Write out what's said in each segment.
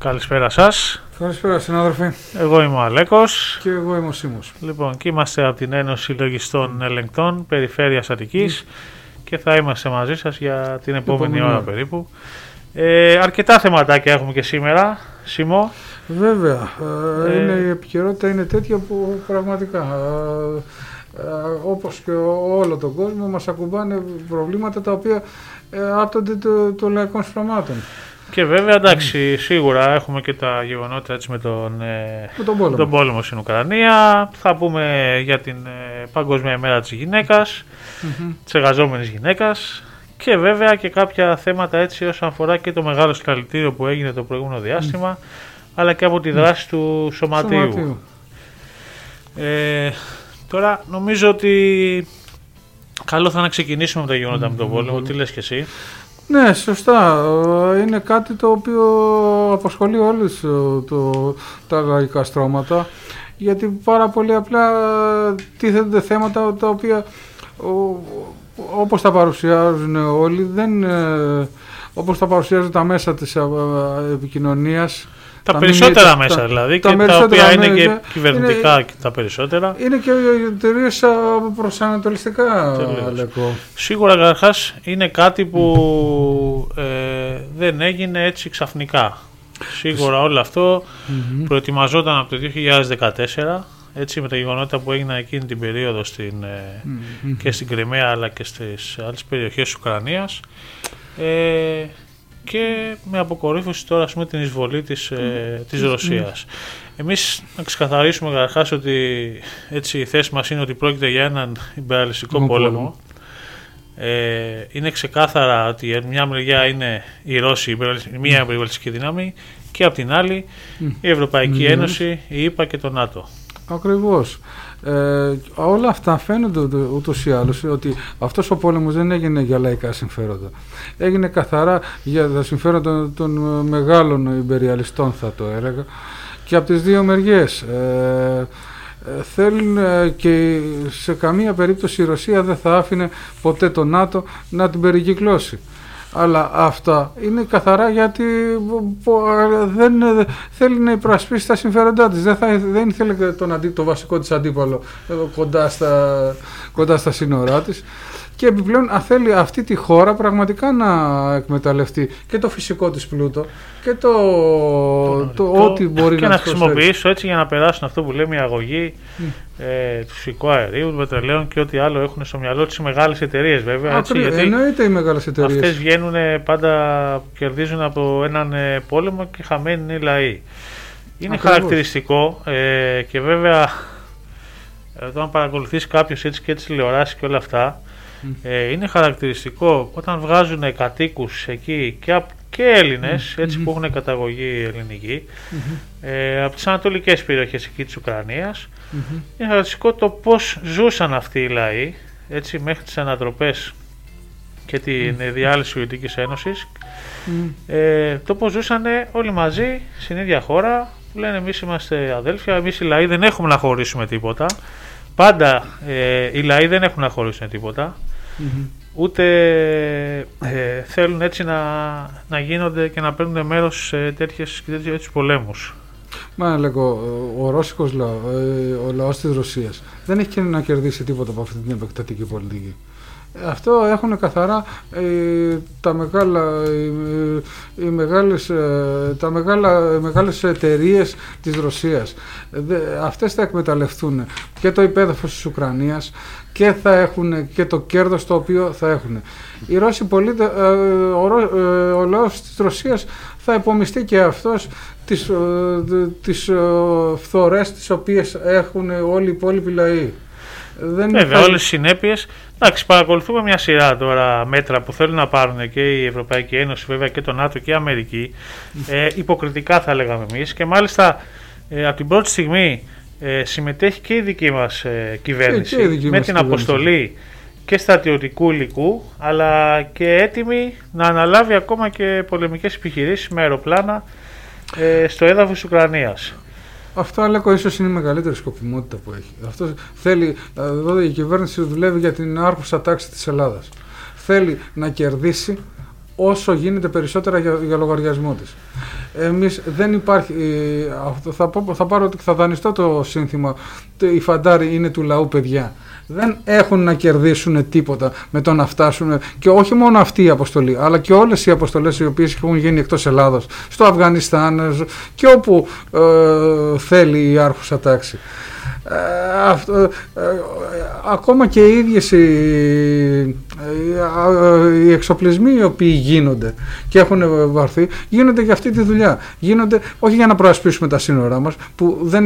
Καλησπέρα σας. Καλησπέρα συνάδελφοι. Εγώ είμαι ο Αλέκος. Και εγώ είμαι ο Σίμος. Λοιπόν, και είμαστε από την Ένωση Λογιστών Ελεγκτών Περιφέρειας Αττικής και θα είμαστε μαζί σας για την επόμενη ώρα περίπου. Αρκετά θεματάκια έχουμε και σήμερα, Σίμω. Βέβαια, η επικαιρότητα είναι τέτοια που πραγματικά όπως και όλο τον κόσμο μας ακουμπάνε προβλήματα τα οποία άπτονται των λαϊκών σφραμμάτων. Και βέβαια, εντάξει, σίγουρα έχουμε και τα γεγονότα έτσι, με τον πόλεμο στην Ουκρανία. Θα πούμε για την Παγκόσμια ημέρα της γυναίκας, της εργαζόμενης γυναίκας. Και βέβαια και κάποια θέματα έτσι όσον αφορά και το μεγάλο συλλαλητήριο που έγινε το προηγούμενο διάστημα, αλλά και από τη δράση του Σωματείου. Τώρα νομίζω ότι καλό θα είναι να ξεκινήσουμε με τα γεγονότα με τον πόλεμο. Τι λες και εσύ? Ναι, σωστά. Είναι κάτι το οποίο απασχολεί όλους τα λαϊκά στρώματα, γιατί πάρα πολύ απλά τίθενται θέματα τα οποία όπως τα παρουσιάζουν όλοι, όπως τα παρουσιάζουν τα μέσα της επικοινωνίας. Τα περισσότερα μέσα δηλαδή, και τα οποία είναι και κυβερνητικά και τα περισσότερα. Είναι και τελείως προσανατολιστικά, Αλέκο. Σίγουρα καταρχάς είναι κάτι που δεν έγινε έτσι ξαφνικά. Σίγουρα όλο αυτό προετοιμαζόταν από το 2014, έτσι, με τα γεγονότα που έγιναν εκείνη την περίοδο και στην Κριμαία αλλά και στις άλλες περιοχές της Ουκρανίας. Και με αποκορύφωση τώρα ας πούμε, την εισβολή της Ρωσίας. Εμείς να ξεκαθαρίσουμε καταρχάς ότι έτσι, η θέση μας είναι ότι πρόκειται για έναν υπεραλιστικό πόλεμο. Είναι ξεκάθαρα ότι μια μεριά είναι οι Ρώσοι, μια υπεραλιστική δύναμη, και από την άλλη η Ευρωπαϊκή Ένωση, η ΗΠΑ και το ΝΑΤΟ. Ακριβώς. Όλα αυτά φαίνονται ούτως ή άλλως ότι αυτός ο πόλεμος δεν έγινε για λαϊκά συμφέροντα. Έγινε καθαρά για τα συμφέροντα των μεγάλων ιμπεριαλιστών, θα το έλεγα, και από τις δύο μεριές. Θέλουν και σε καμία περίπτωση η Ρωσία δεν θα άφηνε ποτέ το ΝΑΤΟ να την περικυκλώσει. Αλλά αυτά είναι καθαρά γιατί δεν θέλει να υπερασπίσει τα συμφέροντά της. Δεν θέλει το βασικό της αντίπαλο κοντά στα σύνορά της. Και επιπλέον θέλει αυτή τη χώρα πραγματικά να εκμεταλλευτεί και το φυσικό της πλούτο και το ό,τι μπορεί και να χρησιμοποιήσει έτσι για να περάσουν αυτό που λέμε η αγωγή του φυσικού αερίου, του πετρελαίου και ό,τι άλλο έχουν στο μυαλό τις μεγάλες εταιρείες βέβαια. Έτσι, γιατί εννοείται οι μεγάλες εταιρείες. Αυτές βγαίνουν πάντα, κερδίζουν από έναν πόλεμο και χαμένοι είναι οι λαοί. Είναι χαρακτηριστικό και βέβαια όταν παρακολουθείς κάποιος έτσι και τις τηλεοράσεις και όλα αυτά, είναι χαρακτηριστικό όταν βγάζουν κατοίκους εκεί και Έλληνες έτσι, που έχουν καταγωγή ελληνική από τις ανατολικές περιοχές εκεί της Ουκρανίας. Είναι χαρακτηριστικό το πώς ζούσαν αυτοί οι λαοί έτσι, μέχρι τις ανατροπές και την διάλυση της Σοβιετικής Ένωσης, το πώς ζούσαν όλοι μαζί στην ίδια χώρα, που λένε εμείς είμαστε αδέλφια, εμείς οι λαοί δεν έχουμε να χωρίσουμε τίποτα. Πάντα οι λαοί δεν έχουν να χωρίσουν τίποτα, ούτε θέλουν έτσι να γίνονται και να παίρνουν μέρος σε τέτοιους πολέμους. Μα λέγω, ο ρώσικος ο λαός της Ρωσίας δεν έχει να κερδίσει τίποτα από αυτή την επεκτατική πολιτική. Αυτό έχουν καθαρά οι μεγάλες εταιρείες της Ρωσίας. Αυτές θα εκμεταλλευτούν και το υπέδαφος της Ουκρανίας και θα έχουν και το κέρδος το οποίο θα έχουν. Οι Ρώσοι πολίτες, ο λαός της Ρωσίας θα υπομειστεί και αυτός τις φθορές τις οποίες έχουν όλοι οι υπόλοιποι λαοί. Βέβαια, όλες οι συνέπειες. Εντάξει, παρακολουθούμε μια σειρά τώρα μέτρα που θέλουν να πάρουν και η Ευρωπαϊκή Ένωση, βέβαια και το ΝΑΤΟ και η Αμερική. Υποκριτικά θα λέγαμε εμείς, και μάλιστα από την πρώτη στιγμή συμμετέχει και η δική μας κυβέρνηση με την αποστολή και στρατιωτικού υλικού, αλλά και έτοιμη να αναλάβει ακόμα και πολεμικές επιχειρήσεις με αεροπλάνα στο έδαφος της Ουκρανίας. Αυτό, Αλέκο, ίσως είναι η μεγαλύτερη σκοπιμότητα που έχει. Αυτό θέλει, η κυβέρνηση δουλεύει για την άρχουσα τάξη της Ελλάδας. Θέλει να κερδίσει όσο γίνεται περισσότερα για λογαριασμό της. Εμείς δεν υπάρχει, θα δανειστώ το σύνθημα, οι φαντάροι είναι του λαού παιδιά. Δεν έχουν να κερδίσουν τίποτα με το να φτάσουν, και όχι μόνο αυτή η αποστολή, αλλά και όλες οι αποστολές οι οποίες έχουν γίνει εκτός Ελλάδος, στο Αφγανιστάν και όπου θέλει η άρχουσα τάξη. Ακόμα και οι ίδιες οι εξοπλισμοί οι οποίοι γίνονται και έχουν βαρθεί, γίνονται για αυτή τη δουλειά. Γίνονται όχι για να προασπίσουμε τα σύνορά μας, που δεν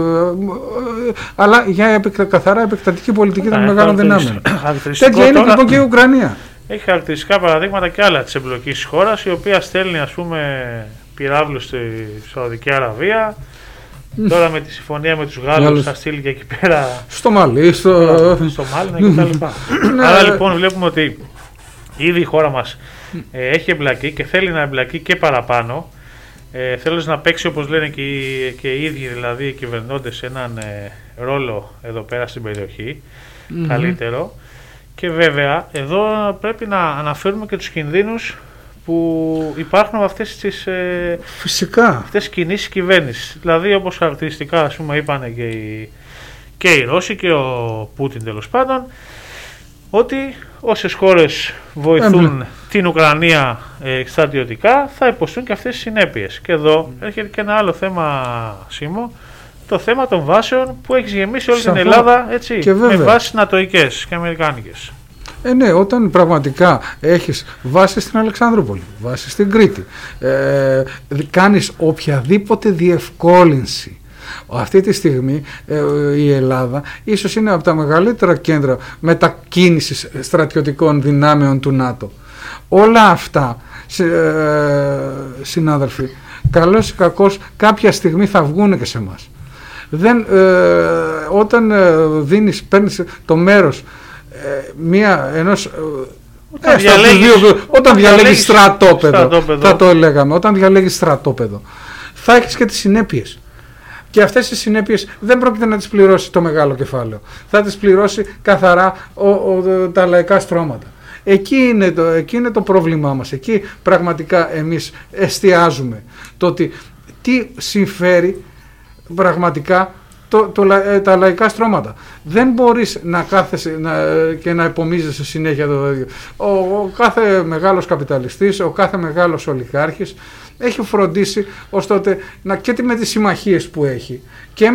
αλλά για καθαρά επεκτατική πολιτική των μεγάλων δυνάμεων. Τέτοια είναι λοιπόν και η Ουκρανία. Έχει χαρακτηριστικά παραδείγματα και άλλα της εμπλοκής της χώρας, η οποία στέλνει ας πούμε πυράβλους στη Σαουδική Αραβία. Τώρα με τη συμφωνία με τους Γάλλους θα στείλει και εκεί πέρα στο Μάλι, στο Μάλι κτλ. Άρα λοιπόν βλέπουμε ότι ήδη η χώρα μας έχει εμπλακεί και θέλει να εμπλακεί και παραπάνω. Θέλει να παίξει, όπως λένε και οι ίδιοι δηλαδή οι κυβερνώντες, έναν ρόλο εδώ πέρα στην περιοχή καλύτερο. Και βέβαια εδώ πρέπει να αναφέρουμε και τους κινδύνους που υπάρχουν από αυτές τις αυτές κινήσεις κυβέρνησης. Δηλαδή, όπως χαρακτηριστικά ας πούμε είπαν και οι Ρώσοι και ο Πούτιν τέλος πάντων, ότι όσες χώρες βοηθούν την Ουκρανία στρατιωτικά θα υποστούν και αυτές τις συνέπειες. Και εδώ έρχεται και ένα άλλο θέμα, Σίμω, το θέμα των βάσεων που έχει γεμίσει όλη την Ελλάδα, έτσι, με βάσεις νατοικές και αμερικάνικες. Ναι, όταν πραγματικά έχεις βάση στην Αλεξανδρούπολη, βάση στην Κρήτη, κάνεις οποιαδήποτε διευκόλυνση. Αυτή τη στιγμή η Ελλάδα ίσως είναι από τα μεγαλύτερα κέντρα μετακίνησης στρατιωτικών δυνάμεων του ΝΑΤΟ. Όλα αυτά, συνάδελφοι, καλώς ή κακώς κάποια στιγμή θα βγουν και σε εμάς. Όταν παίρνεις το μέρος όταν διαλέγεις στρατόπεδο, θα το λέγαμε, όταν διαλέγεις στρατόπεδο, θα έχεις και τις συνέπειες. Και αυτές τις συνέπειες δεν πρόκειται να τις πληρώσει το μεγάλο κεφάλαιο. Θα τις πληρώσει καθαρά τα λαϊκά στρώματα. Εκεί είναι το πρόβλημά μας. Εκεί πραγματικά εμείς εστιάζουμε. Το ότι τι συμφέρει πραγματικά τα λαϊκά στρώματα. Δεν μπορείς να κάθεσαι και να επομίζεσαι συνέχεια το ίδιο. Ο κάθε μεγάλος καπιταλιστής, ο κάθε μεγάλος ολιγάρχης έχει φροντίσει ώστε και με τις συμμαχίες που έχει και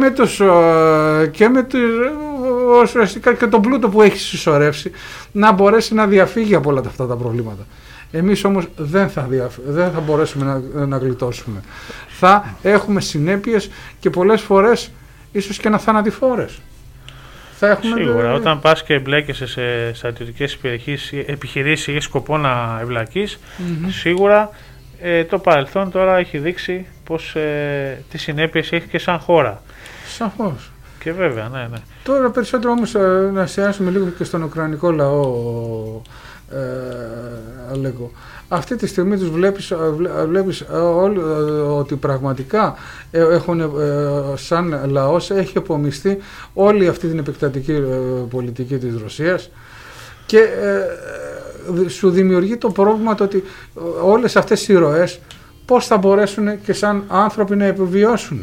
και τον πλούτο που έχει συσσωρεύσει να μπορέσει να διαφύγει από όλα αυτά τα προβλήματα. Εμείς όμως δεν θα μπορέσουμε να γλιτώσουμε. Θα έχουμε συνέπειες και πολλές φορές ίσως και θανατηφόρες. Σίγουρα, όταν πας και εμπλέκεσαι σε στρατιωτικές επιχειρήσεις ή έχει σκοπό να εμπλακείς, σίγουρα το παρελθόν τώρα έχει δείξει πως τις συνέπειες έχει και σαν χώρα. Σαφώς. Και βέβαια, ναι. Τώρα περισσότερο όμως να εστιάσουμε λίγο και στον ουκρανικό λαό, Αλέκο. Αυτή τη στιγμή τους βλέπεις ότι πραγματικά σαν λαός έχει επομιστεί όλη αυτή την επεκτατική πολιτική της Ρωσίας και σου δημιουργεί το πρόβλημα το ότι όλες αυτές οι ροές πώς θα μπορέσουν και σαν άνθρωποι να επιβιώσουν.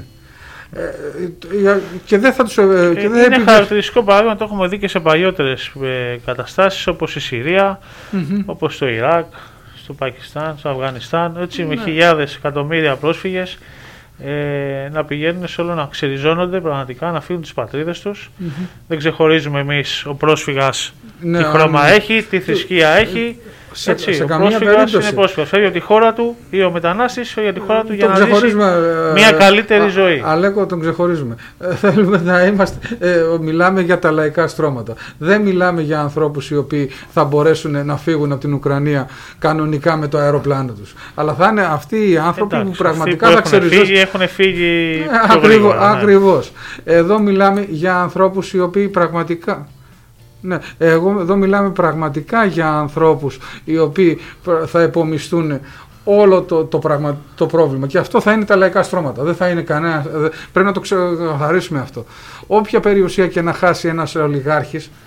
Και δεν θα τους είναι χαρακτηριστικό παράδειγμα, το έχουμε δει και σε παλιότερες καταστάσεις όπως η Συρία, όπως το Ιράκ, στο Πακιστάν, στο Αφγανιστάν, έτσι, με χιλιάδες εκατομμύρια πρόσφυγες να πηγαίνουν σε όλο, να ξεριζώνονται πραγματικά, να φύγουν τις πατρίδες τους. Δεν ξεχωρίζουμε εμείς ο πρόσφυγας τι χρώμα έχει, τι θρησκεία έχει. Σε ο καμία πρόσφυγας είναι πρόσφυγας. Φεύγει από τη χώρα του ή ο μετανάστης φεύγει από τη χώρα του για να ζήσει μια καλύτερη ζωή. Αλέκο, τον ξεχωρίζουμε. Θέλουμε να είμαστε. Μιλάμε για τα λαϊκά στρώματα. Δεν μιλάμε για ανθρώπους οι οποίοι θα μπορέσουν να φύγουν από την Ουκρανία κανονικά με το αεροπλάνο τους. Αλλά θα είναι αυτοί οι άνθρωποι που πραγματικά θα ξεριζώσουν. Έχουν φύγει. Ακριβώς. Εδώ μιλάμε για ανθρώπους οι οποίοι πραγματικά. Ναι, εδώ μιλάμε πραγματικά για ανθρώπους οι οποίοι θα επομιστούν όλο το πρόβλημα και αυτό θα είναι τα λαϊκά στρώματα. Δεν θα είναι κανένα. Πρέπει να το ξεκαθαρίσουμε αυτό. Όποια περιουσία και να χάσει ένας ολιγάρχης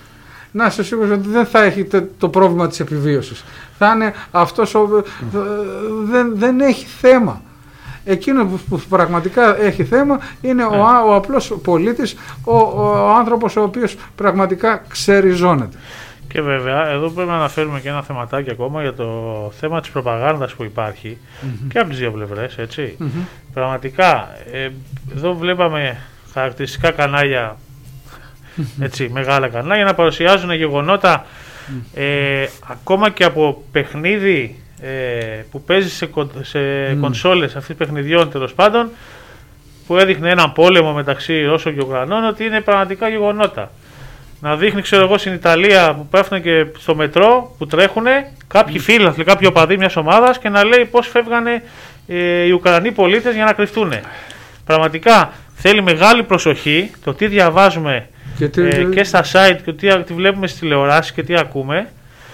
να είσαι σίγουρος ότι δεν θα έχει το πρόβλημα της επιβίωσης. Θα είναι αυτός δεν έχει θέμα. Εκείνο που πραγματικά έχει θέμα είναι ο απλός πολίτης, ο άνθρωπος ο οποίος πραγματικά ξεριζώνεται. Και βέβαια, εδώ πρέπει να αναφέρουμε και ένα θεματάκι ακόμα για το θέμα της προπαγάνδας που υπάρχει και από τις δύο πλευρές, έτσι. Πραγματικά, εδώ βλέπαμε χαρακτηριστικά κανάλια, έτσι, μεγάλα κανάλια, να παρουσιάζουν γεγονότα ακόμα και από παιχνίδι που παίζει σε κονσόλες αυτής παιχνιδιών, τέλος πάντων, που έδειχνε έναν πόλεμο μεταξύ Ρώσων και Ουκρανών, ότι είναι πραγματικά γεγονότα. Να δείχνει, ξέρω εγώ, στην Ιταλία που πέφτουν και στο μετρό, που τρέχουν κάποιοι φίλαθλοι, κάποιοι οπαδοί μιας ομάδας και να λέει πώς φεύγανε οι Ουκρανοί πολίτες για να κρυφτούν. Πραγματικά θέλει μεγάλη προσοχή το τι διαβάζουμε και στα site και τι βλέπουμε στις τηλεοράσεις και τι ακούμε.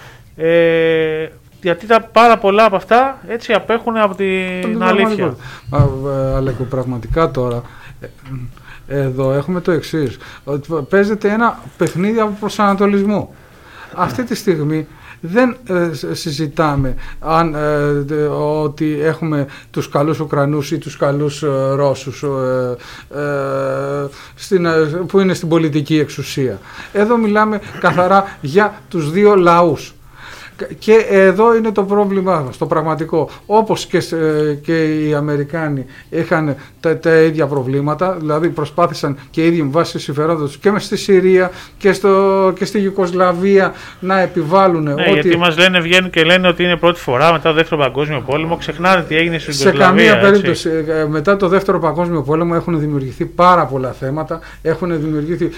Γιατί πάρα πολλά από αυτά έτσι απέχουν από την αλήθεια. Αλλά πραγματικά τώρα εδώ έχουμε το εξής, ότι παίζεται ένα παιχνίδι από προσανατολισμό. Αυτή τη στιγμή δεν συζητάμε ότι έχουμε τους καλούς Ουκρανούς ή τους καλούς Ρώσους που είναι στην πολιτική εξουσία. Εδώ μιλάμε καθαρά για τους δύο λαούς. Και εδώ είναι το πρόβλημά μας, το πραγματικό. Όπως και οι Αμερικάνοι είχαν τα ίδια προβλήματα, δηλαδή προσπάθησαν και οι ίδιοι με βάση συμφερόντα τους και στη Συρία και στη Ιουγκοσλαβία να επιβάλλουν. Ναι, γιατί μας λένε, βγαίνουν και λένε ότι είναι πρώτη φορά μετά το Δεύτερο Παγκόσμιο Πόλεμο, ξεχνάνε τι έγινε στη Ιουγκοσλαβία. Σε καμία περίπτωση. Μετά το Δεύτερο Παγκόσμιο Πόλεμο έχουν δημιουργηθεί πάρα πολλά θέματα, έχουν δημιουργηθεί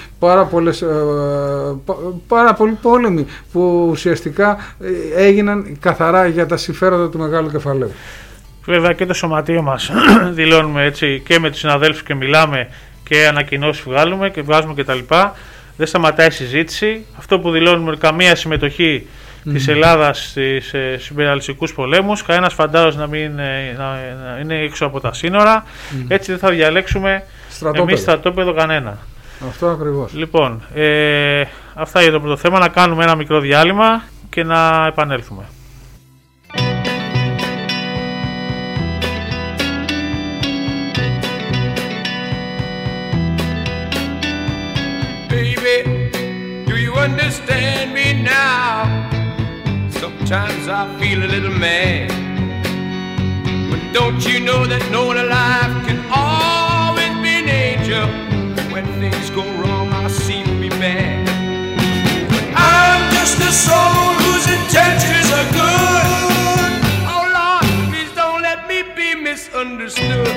πάρα πολλοί πόλεμοι που ουσιαστικά έγιναν καθαρά για τα συμφέροντα του μεγάλου κεφαλαίου. Βέβαια και το σωματείο μας δηλώνουμε έτσι και με τους συναδέλφους και μιλάμε και ανακοινώσεις βγάζουμε κτλ. Δεν σταματάει η συζήτηση. Αυτό που δηλώνουμε, καμία συμμετοχή της Ελλάδας στις υπεραλιστικούς πολέμους, κανένας φαντάρος να είναι έξω από τα σύνορα. Έτσι δεν θα διαλέξουμε εμείς στρατόπεδο κανένα. Αυτό ακριβώς. Λοιπόν, αυτά για το πρώτο θέμα. Να κάνουμε ένα μικρό διάλειμμα και να επανέλθουμε. Baby, do you understand me now? Sometimes I feel a little mad, but don't you know that no one alive can always be an angel? When things go wrong, I seem to be bad. I'm just a soul whose intentions are good. Oh Lord, please don't let me be misunderstood.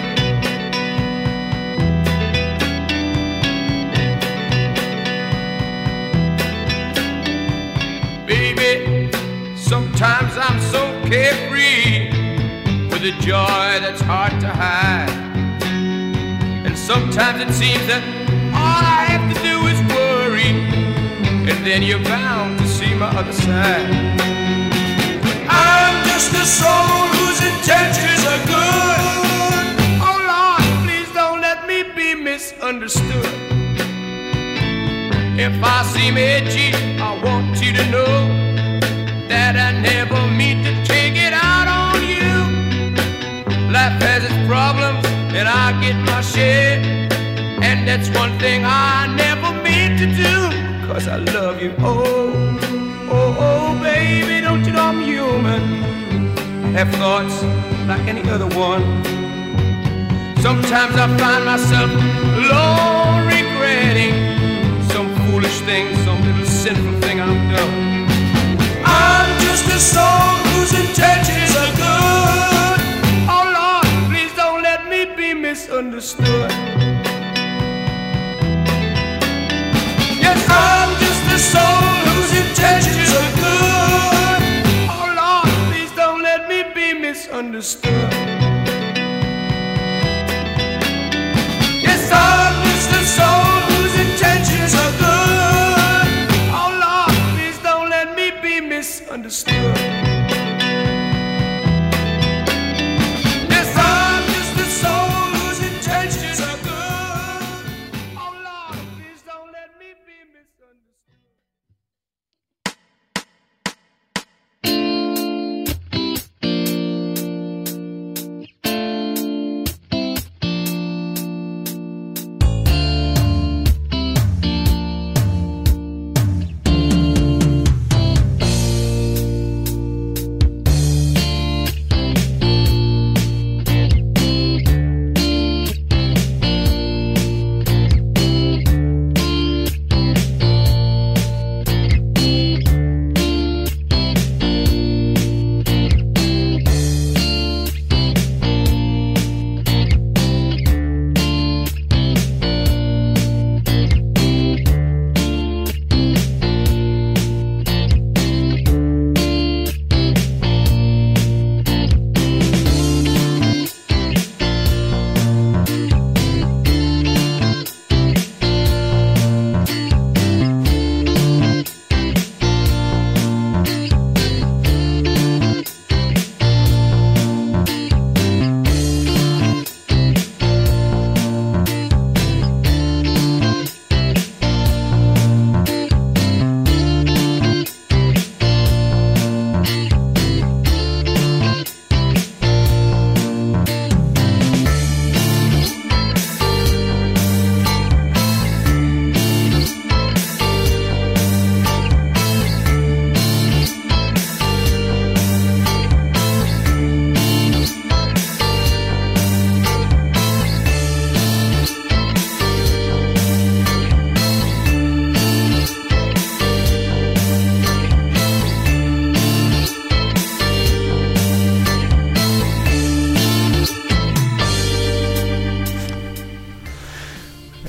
Baby, sometimes I'm so carefree with a joy that's hard to hide. And sometimes it seems that all I have to do is worry, and then you're bound to see my other side. I'm just a soul whose intentions are good. Oh Lord, please don't let me be misunderstood. If I seem edgy, I want you to know that I never mean to take it out on you. Life has its problems, and I get my share, and that's one thing I never mean to do. 'Cause I love you, oh, oh, oh, baby, don't you know I'm human? Have thoughts like any other one. Sometimes I find myself alone regretting some foolish thing, some little sinful thing I've done. I'm just a soul whose intentions are good. Oh Lord, please don't let me be misunderstood. Yes, I'm just a soul whose intentions are good. Oh Lord, please don't let me be misunderstood. Yes, I'm just a soul whose intentions are good. Oh Lord, please don't let me be misunderstood. Yes, I'm just a soul whose intentions are good. Oh Lord, please don't let me be misunderstood.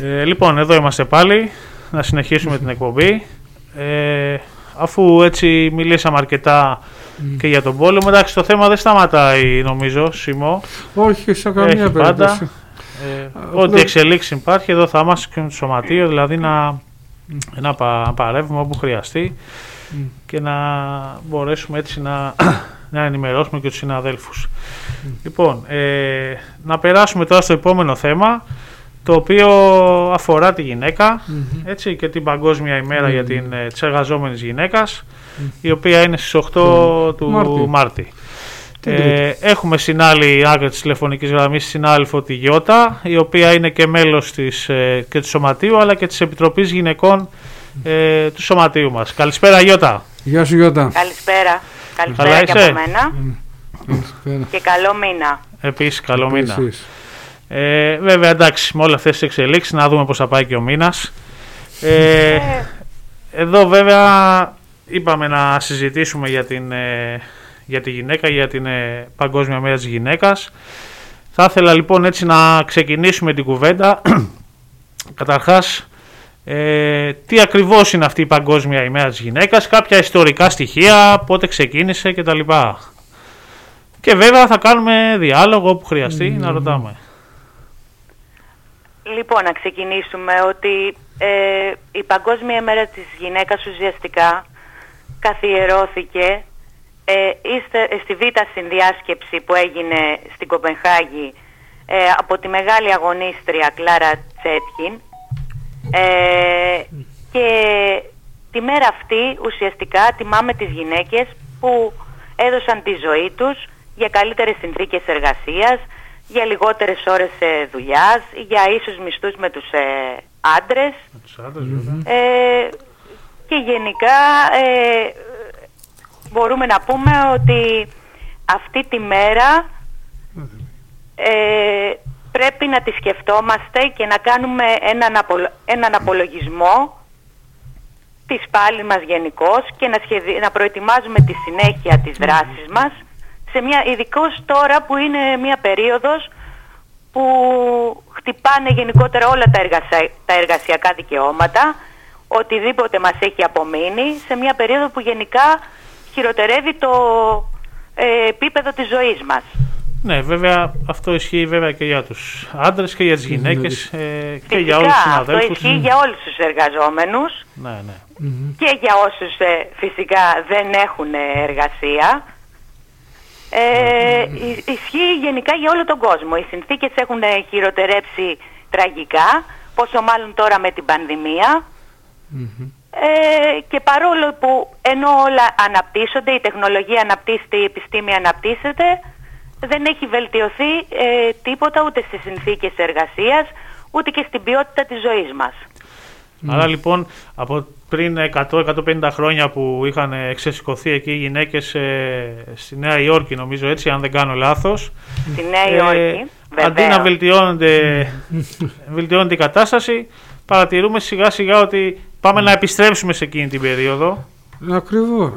Λοιπόν, εδώ είμαστε πάλι, να συνεχίσουμε την εκπομπή. Αφού έτσι μιλήσαμε αρκετά και για τον πόλεμο, εντάξει, το θέμα δεν σταματάει, νομίζω, Σίμω. Όχι, σε καμία περίπτωση. Ό,τι εξελίξει υπάρχει, εδώ θα είμαστε και με το σωματείο, δηλαδή να παρεύουμε όπου χρειαστεί και να μπορέσουμε έτσι να ενημερώσουμε και τους συναδέλφους. Λοιπόν, να περάσουμε τώρα στο επόμενο θέμα, το οποίο αφορά τη γυναίκα, έτσι, και την Παγκόσμια ημέρα για τις εργαζόμενες γυναίκας, η οποία είναι στις 8 του Μάρτη. Έχουμε στην άλλη άκρη της τηλεφωνικής γραμμής συνάδελφο τη Γιώτα, η οποία είναι και μέλος και του Σωματείου, αλλά και της Επιτροπής Γυναικών του Σωματείου μας. Καλησπέρα, Γιώτα. Γεια σου, Γιώτα. Καλησπέρα. Καλησπέρα και από μένα. Και καλό μήνα. Επίσης, καλό μήνα. Βέβαια, εντάξει, με όλα αυτές τις εξελίξεις, να δούμε πώς θα πάει και ο μήνας. Εδώ βέβαια είπαμε να συζητήσουμε για τη γυναίκα, για την Παγκόσμια Μέρα της Γυναίκας. Θα ήθελα λοιπόν έτσι να ξεκινήσουμε την κουβέντα. Καταρχάς, τι ακριβώς είναι αυτή η Παγκόσμια ημέρα της Γυναίκας, κάποια ιστορικά στοιχεία, πότε ξεκίνησε κτλ. Και βέβαια θα κάνουμε διάλογο όπου χρειαστεί να ρωτάμε. Λοιπόν, να ξεκινήσουμε ότι η Παγκόσμια ημέρα της Γυναίκας ουσιαστικά καθιερώθηκε στη Β' συνδιάσκεψη που έγινε στην Κοπενχάγη από τη μεγάλη αγωνίστρια Κλάρα Τσέτκιν, και τη μέρα αυτή ουσιαστικά τιμάμε τις γυναίκες που έδωσαν τη ζωή τους για καλύτερες συνθήκες εργασίας, για λιγότερες ώρες δουλειάς, για ίσους μισθούς με τους άντρες, και γενικά μπορούμε να πούμε ότι αυτή τη μέρα πρέπει να τη σκεφτόμαστε και να κάνουμε έναν απολογισμό της πάλης μας γενικώς και να προετοιμάζουμε τη συνέχεια της δράσης μας, ειδικώς τώρα που είναι μια περίοδος που χτυπάνε γενικότερα όλα τα εργασιακά δικαιώματα, οτιδήποτε μας έχει απομείνει, σε μια περίοδο που γενικά χειροτερεύει το επίπεδο της ζωής μας. Ναι, βέβαια αυτό ισχύει βέβαια και για τους άντρες και για τις γυναίκες, και για όλους τους συναδέλφους. Αυτό ισχύει για όλους τους εργαζόμενους, και για όσους φυσικά δεν έχουν εργασία. Ισχύει γενικά για όλο τον κόσμο. Οι συνθήκες έχουν χειροτερέψει τραγικά, πόσο μάλλον τώρα με την πανδημία. Και παρόλο που ενώ όλα αναπτύσσονται, η τεχνολογία αναπτύσσεται, η επιστήμη αναπτύσσεται, δεν έχει βελτιωθεί τίποτα ούτε στις συνθήκες εργασίας, ούτε και στην ποιότητα της ζωής μας. Άρα λοιπόν από πριν 100-150 χρόνια που είχαν εξεσηκωθεί εκεί οι γυναίκες στη Νέα Υόρκη, νομίζω, έτσι, αν δεν κάνω λάθος, στη Νέα Υόρκη, αντί να βελτιώνεται η κατάσταση, παρατηρούμε σιγά σιγά ότι πάμε να επιστρέψουμε σε εκείνη την περίοδο. Ακριβώς.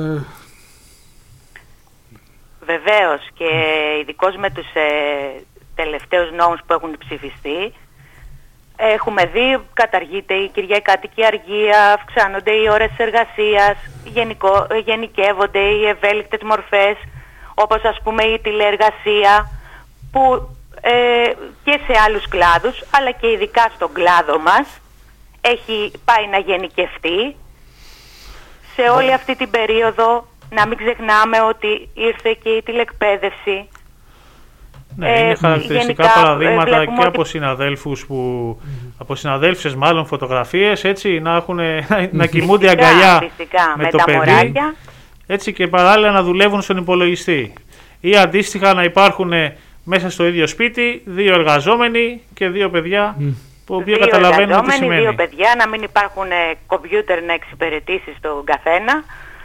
Βεβαίως, και ειδικώς με τους τελευταίους νόμους που έχουν ψηφιστεί, έχουμε δει καταργείται η κυριακάτικη αργία, αυξάνονται οι ώρες εργασίας, γενικεύονται οι ευέλικτες μορφές, όπως ας πούμε η τηλεεργασία, που και σε άλλους κλάδους, αλλά και ειδικά στον κλάδο μας, έχει πάει να γενικευτεί. Σε όλη αυτή την περίοδο να μην ξεχνάμε ότι ήρθε και η τηλεκπαίδευση. Ναι, είναι χαρακτηριστικά παραδείγματα και από συναδέλφους από συναδέλφες μάλλον φωτογραφίες, έτσι, να κοιμούνται αγκαλιά με το παιδί, έτσι, και παράλληλα να δουλεύουν στον υπολογιστή. Ή αντίστοιχα να υπάρχουν μέσα στο ίδιο σπίτι δύο εργαζόμενοι και δύο παιδιά, που οποίοι καταλαβαίνουν τι σημαίνει. Δύο παιδιά, να μην υπάρχουν κομπιούτερ να εξυπηρετήσει στον καθένα.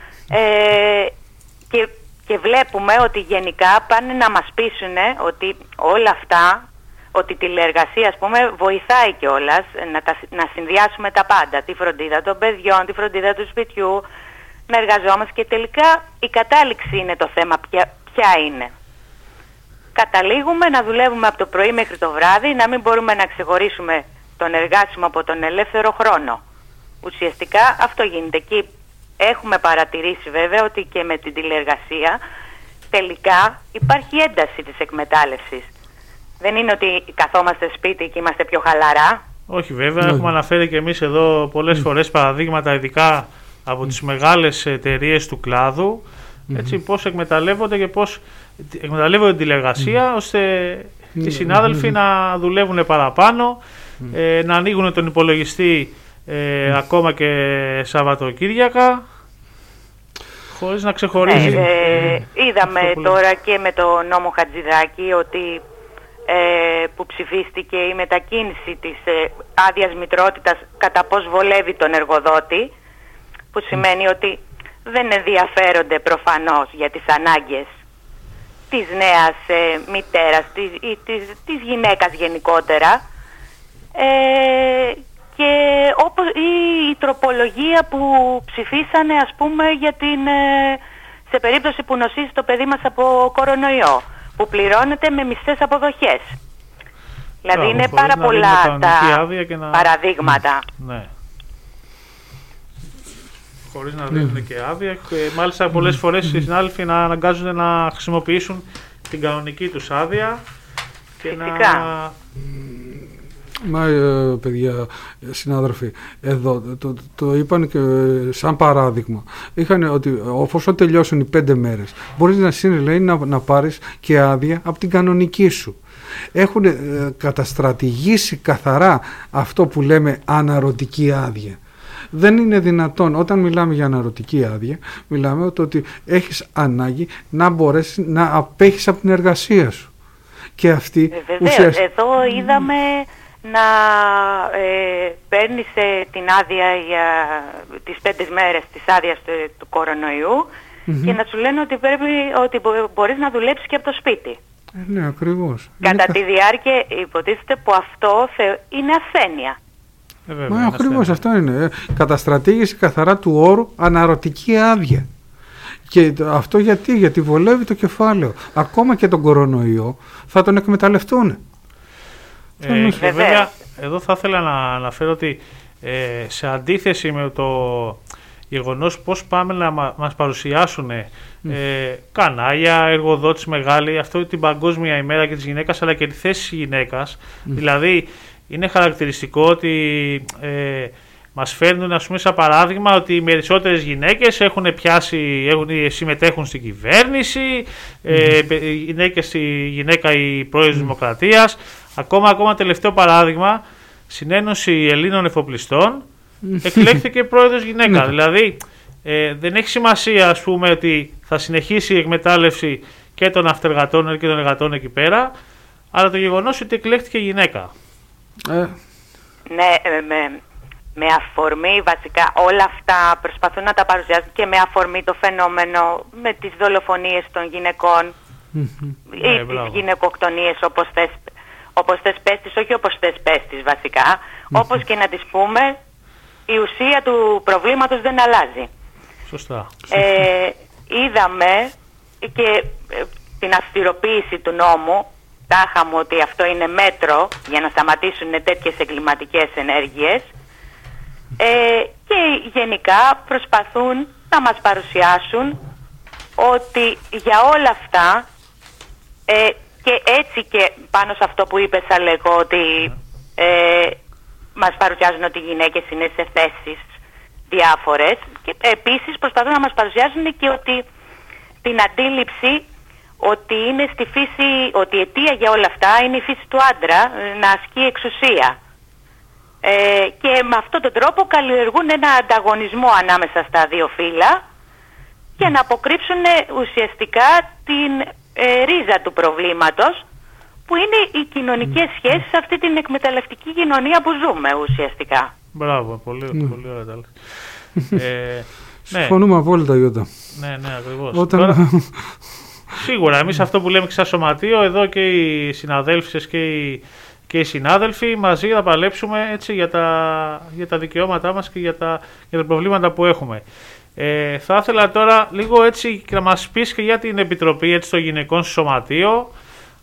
Και βλέπουμε ότι γενικά πάνε να μας πείσουν ότι όλα αυτά, ότι η τηλεεργασία, ας πούμε, βοηθάει κιόλας να συνδυάσουμε τα πάντα. Τη φροντίδα των παιδιών, τη φροντίδα του σπιτιού, να εργαζόμαστε, και τελικά η κατάληξη είναι το θέμα. Ποια είναι? Καταλήγουμε να δουλεύουμε από το πρωί μέχρι το βράδυ, να μην μπορούμε να ξεχωρίσουμε τον εργάσιμο από τον ελεύθερο χρόνο. Ουσιαστικά αυτό γίνεται. Και έχουμε παρατηρήσει βέβαια ότι και με την τηλεεργασία τελικά υπάρχει ένταση της εκμετάλλευσης. Δεν είναι ότι καθόμαστε σπίτι και είμαστε πιο χαλαρά. Όχι βέβαια, έχουμε αναφέρει και εμείς εδώ πολλές φορές παραδείγματα, ειδικά από τις μεγάλες εταιρείες του κλάδου, έτσι, πώς εκμεταλλεύονται και πώς εκμεταλλεύονται την τηλεεργασία ώστε οι συνάδελφοι να δουλεύουν παραπάνω, να ανοίγουν τον υπολογιστή ακόμα και Σαββατοκύριακα, χωρίς να ξεχωρίζει. Είδαμε τώρα και με το νόμο Χατζηδάκη ότι που ψηφίστηκε η μετακίνηση της άδειας μητρότητας κατά πώς βολεύει τον εργοδότη, που σημαίνει ότι δεν ενδιαφέρονται προφανώς για τις ανάγκες της νέας μητέρας ή της γυναίκας γενικότερα, και όπως η τροπολογία που ψηφίσανε, ας πούμε, για σε περίπτωση που νοσήσει το παιδί μας από κορονοϊό, που πληρώνεται με μισθές αποδοχές. Δηλαδή είναι πάρα πολλά τα παραδείγματα. Ναι. Χωρίς να δίνουν και άδεια. Μάλιστα πολλές φορές οι συνάδελφοι να αναγκάζονται να χρησιμοποιήσουν την κανονική τους άδεια. Φυσικά. Μα παιδιά, συνάδελφοι, εδώ το είπαν και σαν παράδειγμα. Είχαν ότι εφόσον τελειώσουν οι 5 μέρες, μπορείς να πάρεις και άδεια από την κανονική σου. Έχουν καταστρατηγήσει καθαρά αυτό που λέμε αναρωτική άδεια. Δεν είναι δυνατόν, όταν μιλάμε για αναρωτική άδεια, μιλάμε ότι έχεις ανάγκη να μπορέσεις να απέχεις από την εργασία σου. Και αυτή βεβαίως, εδώ είδαμε να παίρνεις την άδεια για τις 5 μέρες της άδειας του κορονοϊού και να σου λένε ότι μπορείς να δουλέψεις και από το σπίτι. Ναι, ακριβώς. Κατά τη διάρκεια υποτίθεται που αυτό είναι ασθένεια. Μα ακριβώς αυτό είναι. Καταστρατήγηση καθαρά του όρου αναρωτική άδεια. Και αυτό γιατί βολεύει το κεφάλαιο. Ακόμα και τον κορονοϊό θα τον εκμεταλλευτούν. Βέβαια, εδώ θα ήθελα να αναφέρω ότι σε αντίθεση με το γεγονός πώς πάμε να μας παρουσιάσουν κανάλια, εργοδότης μεγάλη, αυτό την Παγκόσμια ημέρα και της γυναίκας, αλλά και τη θέση της γυναίκας. Δηλαδή είναι χαρακτηριστικό ότι μας φέρνουν, ας πούμε, σαν παράδειγμα ότι οι περισσότερες γυναίκες συμμετέχουν στην κυβέρνηση, η γυναίκα η πρόεδρος της Δημοκρατίας. Ακόμα τελευταίο παράδειγμα, Συνένωση Ελλήνων Εφοπλιστών, εκλέχθηκε πρόεδρος γυναίκα. Δηλαδή δεν έχει σημασία, ας πούμε, ότι θα συνεχίσει η εκμετάλλευση και των αυτεργατών και των εργατών εκεί πέρα, αλλά το γεγονός ότι εκλέχθηκε γυναίκα. Ναι, με αφορμή βασικά όλα αυτά προσπαθούν να τα παρουσιάσουν και με αφορμή το φαινόμενο με τις δολοφονίες των γυναικών ή τις γυναικοκτονίες, όπως θες πες τις, όχι όπως θες πες τις βασικά, όπως και να τις πούμε, η ουσία του προβλήματος δεν αλλάζει. Σωστά. Είδαμε και την αυστηροποίηση του νόμου, τάχα μου ότι αυτό είναι μέτρο για να σταματήσουν τέτοιες εγκληματικές ενέργειες, και γενικά προσπαθούν να μας παρουσιάσουν ότι για όλα αυτά, και έτσι και πάνω σε αυτό που είπες, Αλέκο, ότι μας παρουσιάζουν ότι οι γυναίκες είναι σε θέσεις διάφορες, και επίσης προσπαθούν να μας παρουσιάζουν και ότι την αντίληψη ότι είναι στη φύση, ότι η αιτία για όλα αυτά είναι η φύση του άντρα να ασκεί εξουσία. Και με αυτόν τον τρόπο καλλιεργούν ένα ανταγωνισμό ανάμεσα στα δύο φύλλα και να αποκρύψουν ουσιαστικά την ρίζα του προβλήματος, που είναι οι κοινωνικές σχέσεις σε αυτή την εκμεταλλευτική κοινωνία που ζούμε ουσιαστικά. Μπράβο, πολύ ωραία τα λες. Συμφωνούμε απόλυτα, Ιώτα. Ναι, ακριβώς. Τώρα, σίγουρα, εμείς αυτό που λέμε σαν σωματείο, εδώ και οι συναδέλφισες και οι συνάδελφοι μαζί θα παλέψουμε, έτσι, για τα δικαιώματά μας και για τα προβλήματα που έχουμε. Θα ήθελα τώρα λίγο έτσι να μας πεις και για την Επιτροπή, έτσι, των Γυναικών στο Σωματείο,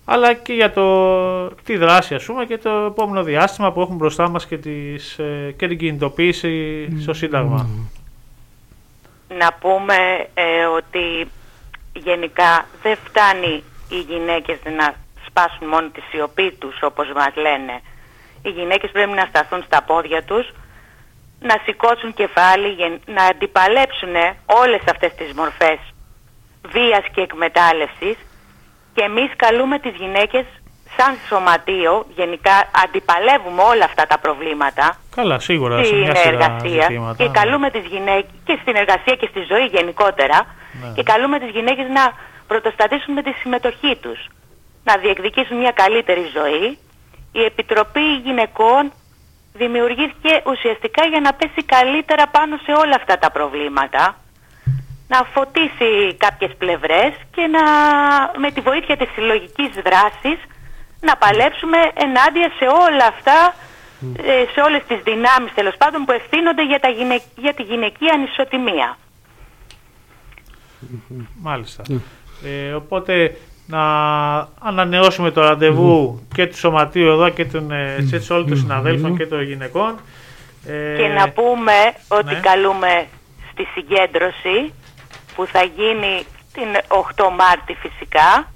αλλά και για τη δράση, ας πούμε, και το επόμενο διάστημα που έχουμε μπροστά μας και την κινητοποίηση στο Σύνταγμα. Να πούμε ότι γενικά δεν φτάνει οι γυναίκες να σπάσουν μόνο τη σιωπή τους, όπως μας λένε. Οι γυναίκες πρέπει να σταθούν στα πόδια τους, να σηκώσουν κεφάλι, να αντιπαλέψουν όλες αυτές τις μορφές βίας και εκμετάλλευσης, και εμείς καλούμε τις γυναίκες σαν σωματείο, γενικά αντιπαλεύουμε όλα αυτά τα προβλήματα. Καλά, σίγουρα, στην εργασία, και καλούμε τις γυναίκες, και στην εργασία και στη ζωή γενικότερα, και καλούμε τις γυναίκες να πρωτοστατήσουν με τη συμμετοχή τους, να διεκδικήσουν μια καλύτερη ζωή. Η Επιτροπή Γυναικών δημιουργήθηκε ουσιαστικά για να πέσει καλύτερα πάνω σε όλα αυτά τα προβλήματα, να φωτίσει κάποιες πλευρές και με τη βοήθεια της συλλογικής δράσης να παλέψουμε ενάντια σε όλα αυτά, σε όλες τις δυνάμεις τέλος πάντων που ευθύνονται για τη γυναικεία ανισοτιμία. Μάλιστα. Οπότε να ανανεώσουμε το ραντεβού και του σωματείου εδώ και όλων των συναδέλφων και των γυναικών. Και να πούμε ότι καλούμε στη συγκέντρωση που θα γίνει την 8 Μάρτη φυσικά,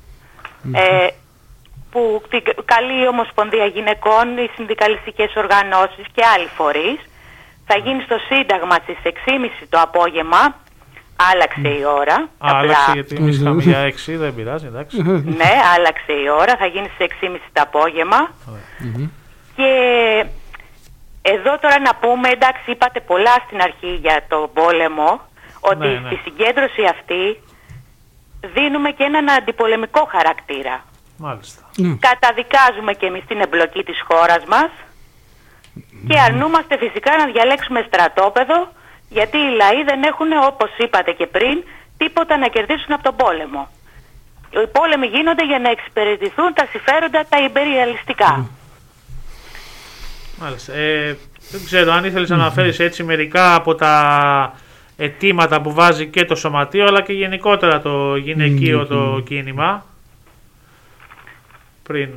που καλεί η Ομοσπονδία Γυναικών, οι συνδικαλιστικές οργανώσεις και άλλοι φορείς. Θα γίνει στο Σύνταγμα στις 6.30 το απόγευμα. Άλλαξε η ώρα. Άλλαξε, γιατί εμείς είχαμε για 6, δεν πειράζει, εντάξει. Ναι, άλλαξε η ώρα, θα γίνει στις 6.30 το απόγευμα. Και εδώ τώρα να πούμε, εντάξει, είπατε πολλά στην αρχή για τον πόλεμο, ότι στη συγκέντρωση αυτή δίνουμε και έναν αντιπολεμικό χαρακτήρα. Μάλιστα. Καταδικάζουμε και εμείς την εμπλοκή της χώρας μας και αρνούμαστε φυσικά να διαλέξουμε στρατόπεδο, γιατί οι λαοί δεν έχουν, όπως είπατε και πριν, τίποτα να κερδίσουν από τον πόλεμο. Οι πόλεμοι γίνονται για να εξυπηρετηθούν τα συμφέροντα τα ιμπεριαλιστικά. Μάλιστα. Δεν ξέρω αν ήθελες να αναφέρεις έτσι μερικά από τα αιτήματα που βάζει και το σωματείο, αλλά και γενικότερα το γυναικείο το κίνημα. Πριν...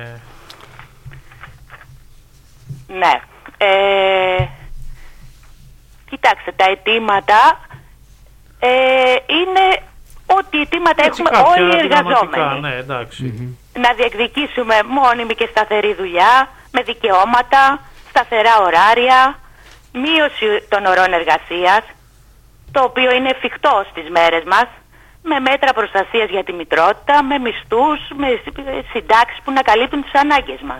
Ναι. Κοιτάξτε, τα αιτήματα είναι ό,τι αιτήματα έχουμε όλοι οι εργαζόμενοι. Ναι, εντάξει. Να διεκδικήσουμε μόνιμη και σταθερή δουλειά, με δικαιώματα, σταθερά ωράρια, μείωση των ωρών εργασίας, το οποίο είναι εφικτό στις μέρες μας, με μέτρα προστασίας για τη μητρότητα, με μισθούς, με συντάξεις που να καλύπτουν τις ανάγκες μας.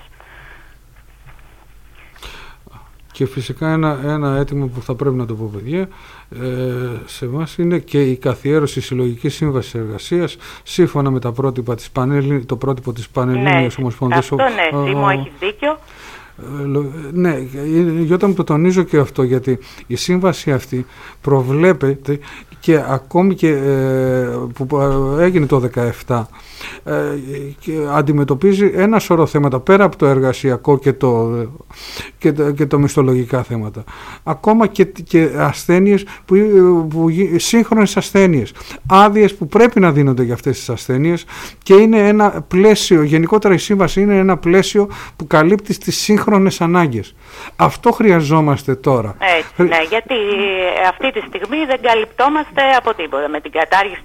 Και φυσικά ένα αίτημα που θα πρέπει να το πω, παιδιά, σε εμάς είναι και η καθιέρωση συλλογικής σύμβασης εργασίας σύμφωνα με τα πρότυπα της το πρότυπο της Πανελλήνιας Ομοσπονδίας. Αυτό ναι, Σίμω, έχεις δίκιο. Ναι, Γιώτα μου το τονίζω και αυτό, γιατί η σύμβαση αυτή προβλέπεται και ακόμη και που έγινε το 2017 και αντιμετωπίζει ένα σωρό θέματα πέρα από το εργασιακό και το μισθολογικά θέματα, ακόμα και ασθένειες σύγχρονες ασθένειες, άδειες που πρέπει να δίνονται για αυτές τις ασθένειες, και είναι ένα πλαίσιο, γενικότερα η σύμβαση είναι ένα πλαίσιο που καλύπτει τις σύγχρονες ανάγκες. Αυτό χρειαζόμαστε τώρα. Έτσι, ναι, γιατί αυτή τη στιγμή δεν καλυπτόμαστε από τίποτα. Με την κατάργηση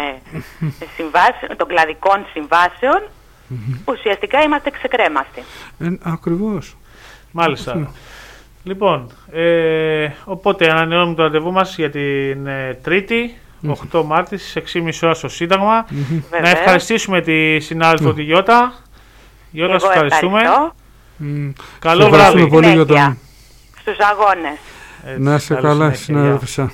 των κλαδικών συμβάσεων, ουσιαστικά είμαστε ξεκρέμαστοι. Ακριβώς. Μάλιστα. Λοιπόν, οπότε ανανεώνουμε το ραντεβού μας για την Τρίτη, 8 Μάρτη στις 6.30 ώρα στο Σύνταγμα. Να ευχαριστήσουμε τη συνάδελφο τη Γιώτα. Γιώτα, σας ευχαριστούμε. Καλό βράδυ. Πολύ, Γιώτα. Στους αγώνες. Να είσαι καλά, συνάδελφα.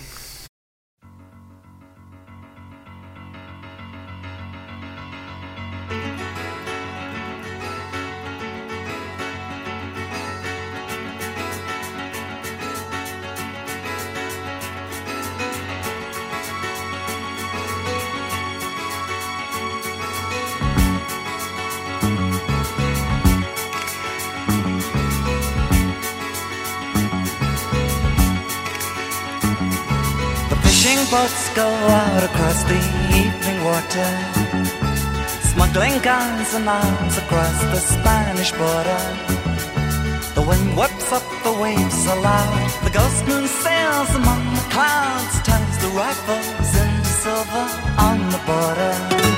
Boats go out across the evening water. smuggling guns and arms across the Spanish border. The wind whips up, the waves are loud. The ghost moon sails among the clouds, turns the rifles into silver on the border.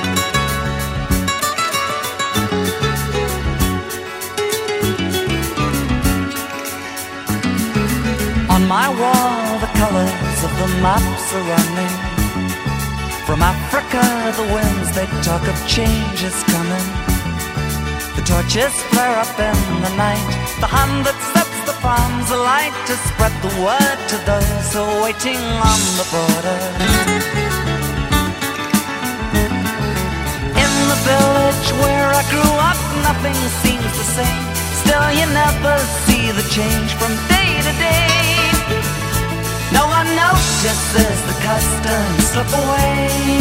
On my wall, the colors of the maps are running. From Africa, the winds, they talk of change is coming. The torches flare up in the night. The hand that sets the palms alight to spread the word to those who are waiting on the border. In the village where I grew up, nothing seems the same. Still you never see the change from day to day. No one notices the customs slip away.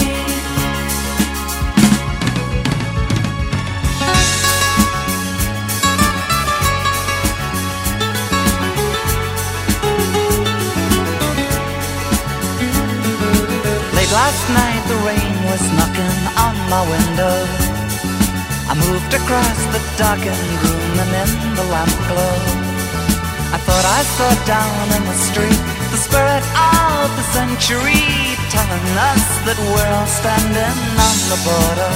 Late last night the rain was knocking on my window. I moved across the darkened room and in the lamp glow I thought I saw down in the street the spirit of the century, telling us that we're all standing on the border.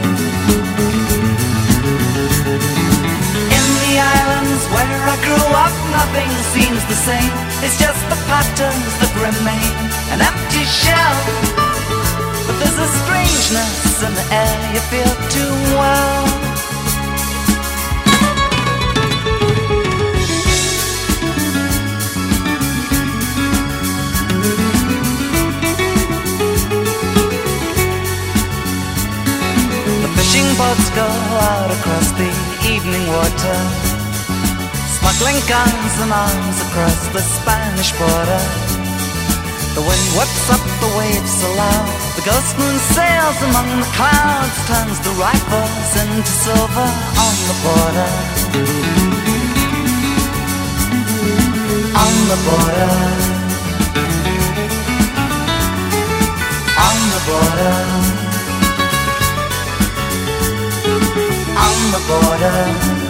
In the islands where I grew up, nothing seems the same. It's just the patterns that remain, an empty shell. But there's a strangeness in the air you feel too well. Fishing boats go out across the evening water, smuggling guns and arms across the Spanish border. The wind whips up, the waves are loud. The ghost moon sails among the clouds, turns the rifles into silver on the border. On the border. On the border. On the border.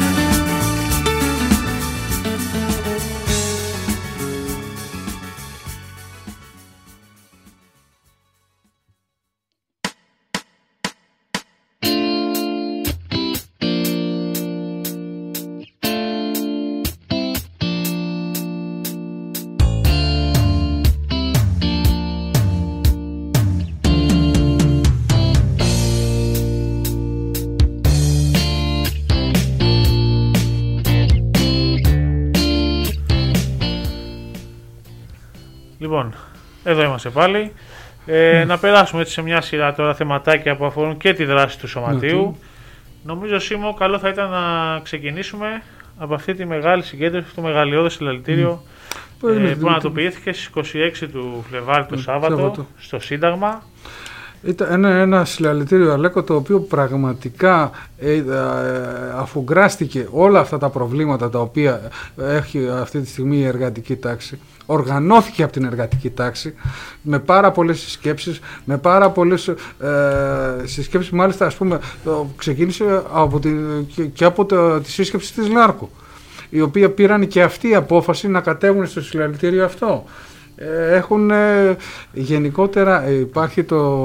Λοιπόν, εδώ είμαστε πάλι. Να περάσουμε έτσι σε μια σειρά τώρα θεματάκια που αφορούν και τη δράση του Σωματείου. Νομίζω, Σίμω, καλό θα ήταν να ξεκινήσουμε από αυτή τη μεγάλη συγκέντρωση, αυτό το μεγαλειώδες συλλαλητήριο που ανατοποιήθηκε στις 26 του Φλεβάρι το Σάββατο στο Σύνταγμα. Ήταν ένα συλλαλητήριο, Αλέκο, το οποίο πραγματικά αφουγκράστηκε όλα αυτά τα προβλήματα τα οποία έχει αυτή τη στιγμή η εργατική τάξη. Οργανώθηκε από την εργατική τάξη με πάρα πολλές συσκέψεις, με πάρα πολλές συσκέψεις, μάλιστα, ας πούμε, ξεκίνησε από τη σύσκεψη της Λάρκου, οι οποίοι πήραν και αυτή η απόφαση να κατέβουν στο συλλαλητήριο αυτό. Έχουν γενικότερα, υπάρχει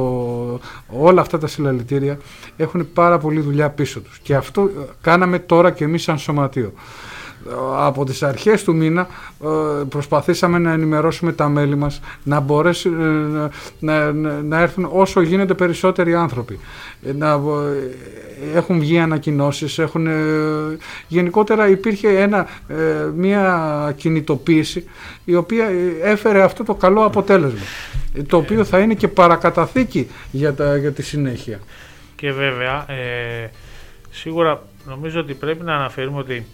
όλα αυτά τα συλλαλητήρια έχουν πάρα πολλή δουλειά πίσω τους, και αυτό κάναμε τώρα και εμείς σαν Σωματείο. Από τις αρχές του μήνα προσπαθήσαμε να ενημερώσουμε τα μέλη μας, να μπορέσουν να έρθουν όσο γίνεται περισσότεροι άνθρωποι, να έχουν βγει ανακοινώσεις, γενικότερα υπήρχε μια κινητοποίηση η οποία έφερε αυτό το καλό αποτέλεσμα, το οποίο θα είναι και παρακαταθήκη για τη συνέχεια. Και βέβαια σίγουρα νομίζω ότι πρέπει να αναφέρουμε ότι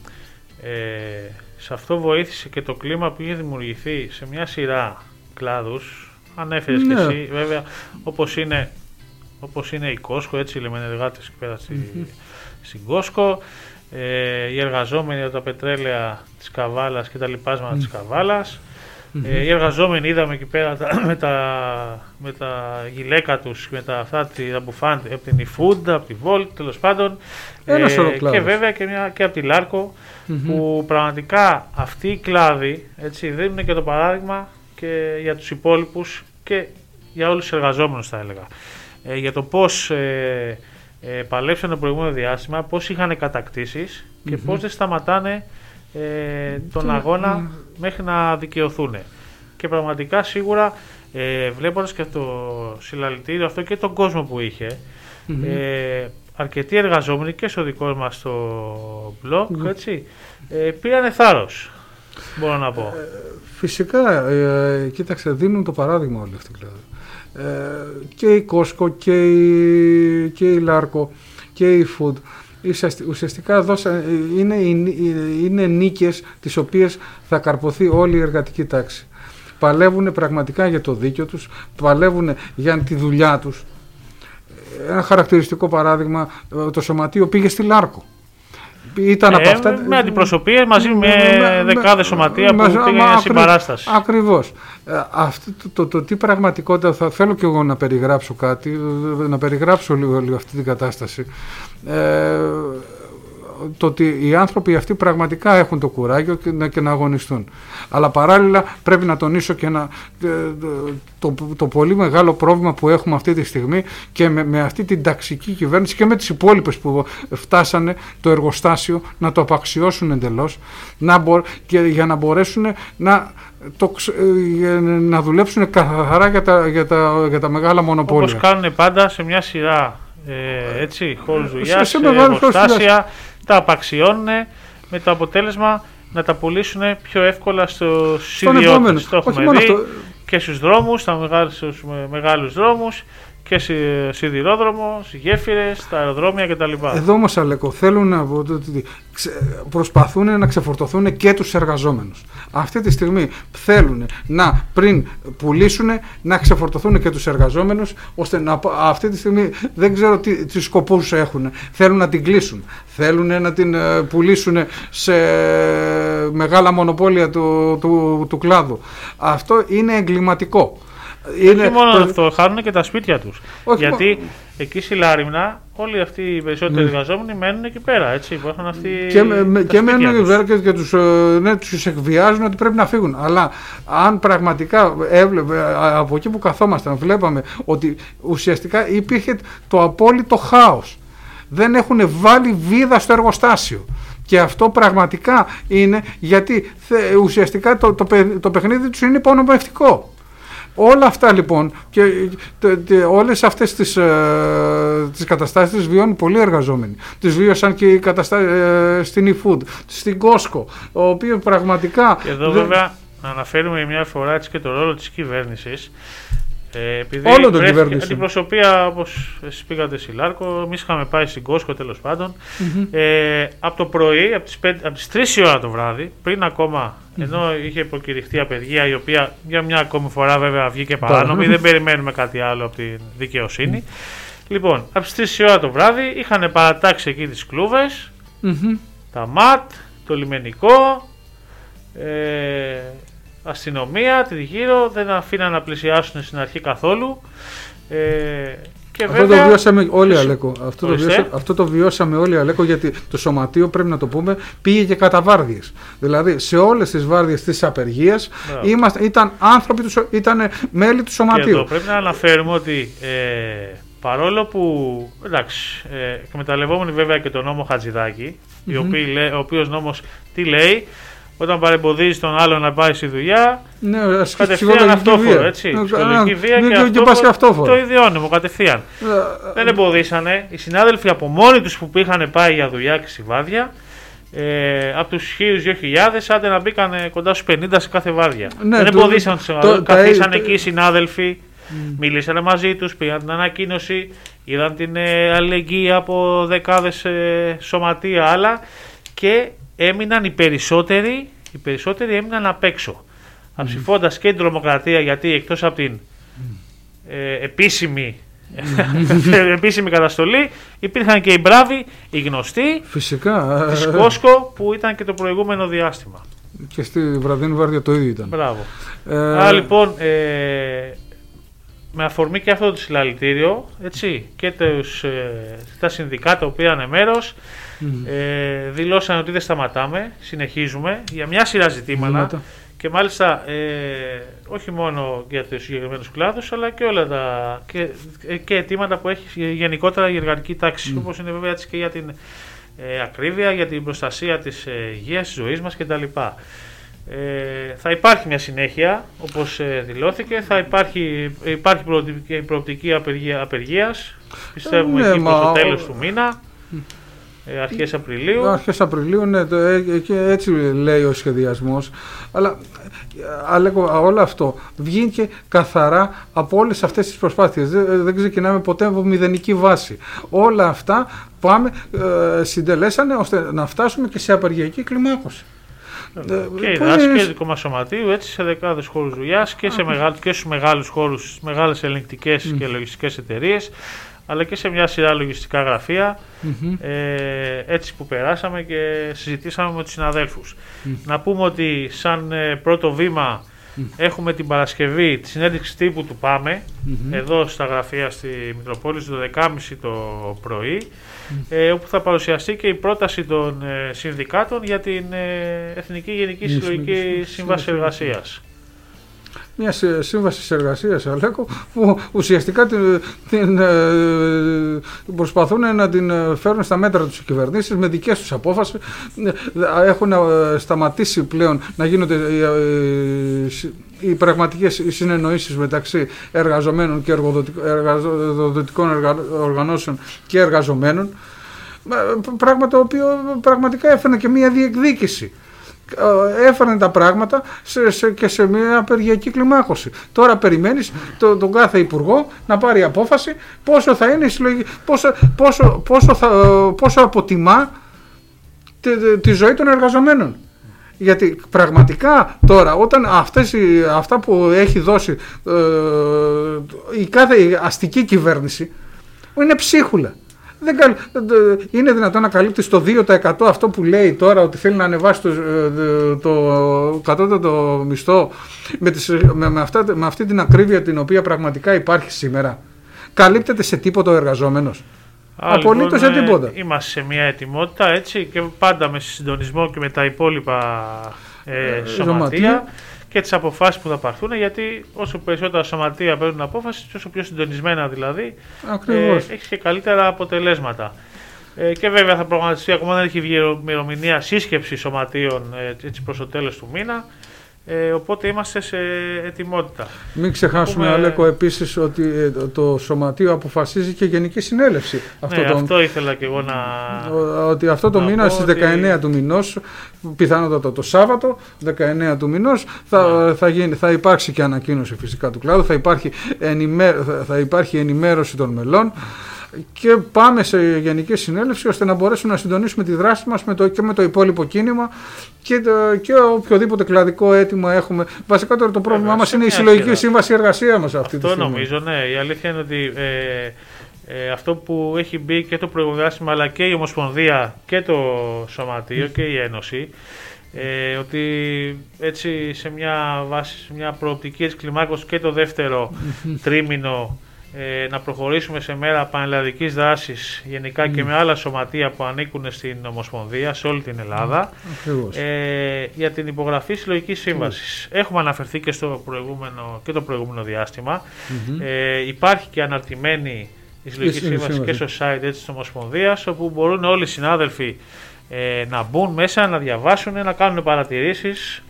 σε αυτό βοήθησε και το κλίμα που είχε δημιουργηθεί σε μια σειρά κλάδους. Ανέφερες και εσύ, βέβαια, όπως είναι η Κόσκο, έτσι λέμε εργάτες εκεί πέρα στην Κόσκο, οι εργαζόμενοι από τα πετρέλαια της Καβάλας και τα λοιπάσματα της Καβάλας, Οι εργαζόμενοι είδαμε εκεί πέρα με τα γυλαίκα τους, με αυτά τα μπουφάν από την eFood, από τη Volt, τέλος πάντων, και βέβαια και από τη Larco, που πραγματικά αυτοί οι κλάδοι, έτσι, δίνουν και το παράδειγμα και για τους υπόλοιπους και για όλους τους εργαζόμενους, θα έλεγα, για το πώς παλέψαν το προηγούμενο διάστημα, πώς είχαν κατακτήσεις και πώς δεν σταματάνε τον αγώνα μέχρι να δικαιωθούν. Και πραγματικά σίγουρα βλέποντας και το συλλαλητήριο αυτό και τον κόσμο που είχε, αρκετοί εργαζόμενοι και στο δικό μας το blog, έτσι, πήρανε θάρρος, μπορώ να πω. Φυσικά, κοίταξε, δίνουν το παράδειγμα όλοι αυτοί, δηλαδή. Και η Costco και η Larco και η Food ουσιαστικά είναι νίκες τις οποίες θα καρποθεί όλη η εργατική τάξη. Παλεύουν πραγματικά για το δίκαιο τους, παλεύουν για τη δουλειά τους. Ένα χαρακτηριστικό παράδειγμα, το σωματείο πήγε στη Larco. Ήταν από αυτά, με αντιπροσωπείες μαζί με δεκάδες σωματεία που πήγαν στην παράσταση. Ακριβώς. Αυτό το τι πραγματικότητα θα θέλω και εγώ να περιγράψω κάτι, να περιγράψω λίγο αυτή την κατάσταση. Το ότι οι άνθρωποι αυτοί πραγματικά έχουν το κουράγιο και να αγωνιστούν. Αλλά παράλληλα πρέπει να τονίσω και το πολύ μεγάλο πρόβλημα που έχουμε αυτή τη στιγμή και με αυτή την ταξική κυβέρνηση και με τις υπόλοιπες που φτάσανε το εργοστάσιο να το απαξιώσουν εντελώς, για να μπορέσουν να δουλέψουν καθαρά για τα μεγάλα μονοπόλια. Όπως κάνουν πάντα σε μια σειρά χώρους δουλειάς, σε εργοστάσια, τα απαξιώνουν με το αποτέλεσμα να τα πουλήσουν πιο εύκολα στους ιδιώτες. Το έχουμε δει και στους δρόμους, στους μεγάλους δρόμους και σιδηρόδρομος, γέφυρες, τα αεροδρόμια κτλ. Εδώ όμως, Αλέκο, προσπαθούν να ξεφορτωθούν και τους εργαζόμενους. Αυτή τη στιγμή θέλουν να, πριν πουλήσουν, να ξεφορτωθούν και τους εργαζόμενους, ώστε αυτή τη στιγμή δεν ξέρω τι σκοπούς έχουν. Θέλουν να την κλείσουν, θέλουν να την πουλήσουν σε μεγάλα μονοπόλια του κλάδου. Αυτό είναι εγκληματικό. Όχι μόνο αυτό, χάνουν και τα σπίτια τους. Γιατί εκεί στη Λάριμνα όλοι αυτοί οι περισσότεροι εργαζόμενοι μένουν εκεί πέρα. Έτσι, που έχουν αυτοί και μένουν και τους εκβιάζουν ότι πρέπει να φύγουν. Αλλά αν πραγματικά από εκεί που καθόμασταν βλέπαμε ότι ουσιαστικά υπήρχε το απόλυτο χάος. Δεν έχουν βάλει βίδα στο εργοστάσιο. Και αυτό πραγματικά είναι γιατί ουσιαστικά το παιχνίδι τους είναι υπονομευτικό. Όλα αυτά λοιπόν και όλες αυτές τις καταστάσεις τις βιώνουν πολλοί εργαζόμενοι. Τις βίωσαν και οι καταστάσεις στην eFood, στην Costco, ο οποίος πραγματικά... Και εδώ βέβαια να αναφέρουμε μια φορά έτσι και το ρόλο της κυβέρνησης. Επειδή όλο το κυβέρνηση. Αντιπροσωπεία, όπως εσείς πήγατε στη Larco, εμείς είχαμε πάει στην Costco τέλος πάντων. Από το πρωί, από τις 3 η ώρα το βράδυ, πριν ακόμα, ενώ είχε προκηρυχθεί απεργία, η οποία για μια ακόμη φορά βέβαια βγήκε παράνομη, δεν περιμένουμε κάτι άλλο από τη δικαιοσύνη. Λοιπόν, από τις 3 η ώρα το βράδυ είχαν παρατάξει εκεί τις κλούβες, τα ΜΑΤ, το λιμενικό, αστυνομία, τριγύρω, δεν αφήναν να πλησιάσουν στην αρχή καθόλου. Και αυτό βέβαια, το βιώσαμε όλοι, Αλέκο. Αυτό το βιώσαμε όλοι, Αλέκο, γιατί το σωματείο, πρέπει να το πούμε, πήγε και κατά βάρδιες. Δηλαδή, σε όλες τις βάρδιες της απεργίας ήταν άνθρωποι, ήταν μέλη του σωματείου. Και εδώ πρέπει να αναφέρουμε ότι παρόλο που, εντάξει, εκμεταλλευόμενοι βέβαια και τον νόμο Χατζηδάκη, ο οποίος νόμος τι λέει, όταν παρεμποδίζει τον άλλο να πάει στη δουλειά, κατευθείαν αυτόφορο, έτσι. Ψυχολογική βία και αυτόφορο. Το ιδιώνυμο κατευθείαν. Δεν εμποδίσανε. Οι συνάδελφοι από μόνοι τους που είχαν πάει για δουλειά και στη βάρδια, από τους 1.000-2.000, άντε να μπήκαν κοντά στους 50 σε κάθε βάρδια. Δεν εμποδίσαν τους συναδέλφους. Καθίσαν εκεί οι συνάδελφοι, μιλήσανε μαζί τους, πήγαν την ανακοίνωση, είδαν την αλληλεγγύη από δεκάδες σωματεία άλλα και έμειναν οι περισσότεροι έμειναν απ' έξω. Αψηφώντας και την τρομοκρατία, γιατί εκτός από την επίσημη καταστολή υπήρχαν και οι μπράβοι, οι γνωστοί, φυσικά, της Costco που ήταν και το προηγούμενο διάστημα. Και στη βραδινή βάρδια το ίδιο ήταν. Μπράβο. Άρα λοιπόν, με αφορμή και αυτό το συλλαλητήριο, έτσι, και τα συνδικάτα που πήραν μέρος, δηλώσαν ότι δεν σταματάμε, συνεχίζουμε για μια σειρά ζητήματα. Και μάλιστα όχι μόνο για τους συγκεκριμένους κλάδους, αλλά και όλα και αιτήματα που έχει γενικότερα η εργατική τάξη, όπως είναι βέβαια έτσι και για την ακρίβεια, για την προστασία της υγείας, της ζωής μας κτλ. Θα υπάρχει μια συνέχεια, όπως δηλώθηκε, θα υπάρχει προοπτική απεργίας, πιστεύουμε εκεί προς το τέλος του μήνα. Αρχές Απριλίου. Αρχές Απριλίου, ναι, έτσι λέει ο σχεδιασμός. Αλλά όλο αυτό βγήκε καθαρά από όλες αυτές τις προσπάθειες. Δεν ξεκινάμε ποτέ από μηδενική βάση. Όλα αυτά συντελέσανε ώστε να φτάσουμε και σε απεργιακή κλιμάκωση. Και οι δάσκες του δικού μας σωματείου, έτσι, σε δεκάδες χώρους δουλειάς και στους μεγάλους χώρους, μεγάλες ελεγκτικές και λογιστικές εταιρείες, αλλά και σε μια σειρά λογιστικά γραφεία, έτσι που περάσαμε και συζητήσαμε με τους συναδέλφους. Να πούμε ότι σαν πρώτο βήμα έχουμε την Παρασκευή τη συνέντευξη τύπου του ΠΑΜΕ, εδώ στα γραφεία στη Μητροπόλη, στο 12.30 το πρωί, όπου θα παρουσιαστεί και η πρόταση των συνδικάτων για την Εθνική Γενική Συλλογική Σύμβαση Εργασίας. Μια σύμβαση εργασίας, Αλέκο, που ουσιαστικά προσπαθούν να την φέρουν στα μέτρα τους οι κυβερνήσεις με δικές τους απόφασεις. Έχουν σταματήσει πλέον να γίνονται οι πραγματικές συνεννοήσεις μεταξύ εργαζομένων και εργοδοτικών οργανώσεων και εργαζομένων, πράγμα το οποίο πραγματικά έφερε και μια διεκδίκηση. Έφεραν τα πράγματα και σε μια απεργιακή κλιμάκωση. Τώρα περιμένεις τον κάθε υπουργό να πάρει απόφαση πόσο θα είναι η συλλογή, πόσο αποτιμά τη ζωή των εργαζομένων. Γιατί πραγματικά τώρα όταν αυτά που έχει δώσει η κάθε αστική κυβέρνηση είναι ψίχουλα. Είναι δυνατόν να καλύπτει στο 2% αυτό που λέει τώρα ότι θέλει να ανεβάσει το κατώτατο μισθό με αυτή την ακρίβεια την οποία πραγματικά υπάρχει σήμερα? Καλύπτεται σε τίποτα ο εργαζόμενος? Απολύτως σε τίποτα. Είμαστε σε μια ετοιμότητα, έτσι, και πάντα με συντονισμό και με τα υπόλοιπα σωματεία και τις αποφάσεις που θα πάρθουν, γιατί όσο περισσότερα σωματεία παίρνουν απόφαση, όσο πιο συντονισμένα δηλαδή, έχει και καλύτερα αποτελέσματα. Και βέβαια θα προγραμματιστεί, ακόμα δεν έχει βγει ημερομηνία σύσκεψη σωματείων έτσι προς το τέλος του μήνα, οπότε είμαστε σε ετοιμότητα. Μην ξεχάσουμε, Αλέκο, επίσης ότι το σωματείο αποφασίζει και Γενική Συνέλευση. Αυτό ήθελα και εγώ να... Ότι αυτό το μήνα στις 19 του μηνός, πιθανότατα το Σάββατο, 19 του μηνός, θα υπάρξει και ανακοίνωση φυσικά του κλάδου, θα υπάρχει ενημέρωση των μελών και πάμε σε Γενική Συνέλευση ώστε να μπορέσουμε να συντονίσουμε τη δράση μας και με το υπόλοιπο κίνημα και οποιοδήποτε κλαδικό αίτημα έχουμε. Βασικά τώρα το πρόβλημά μας είναι η συλλογική σύμβαση εργασία μας αυτή τη στιγμή. Αυτό νομίζω, ναι. Η αλήθεια είναι ότι αυτό που έχει μπει και το προηγούμενο διάστημα, αλλά και η Ομοσπονδία και το Σωματείο και η Ένωση, ότι έτσι σε μια βάση, σε μια προοπτική της κλιμάκωσης και το δεύτερο τρίμηνο να προχωρήσουμε σε μέρα πανελλαδικής δράσης γενικά και με άλλα σωματεία που ανήκουν στην Ομοσπονδία σε όλη την Ελλάδα, για την υπογραφή συλλογικής σύμβασης. Έχουμε αναφερθεί και το προηγούμενο διάστημα. Υπάρχει και αναρτημένη η συλλογική σύμβαση και στο site της Ομοσπονδίας, όπου μπορούν όλοι οι συνάδελφοι να μπουν μέσα, να διαβάσουν, να κάνουν παρατηρήσεις,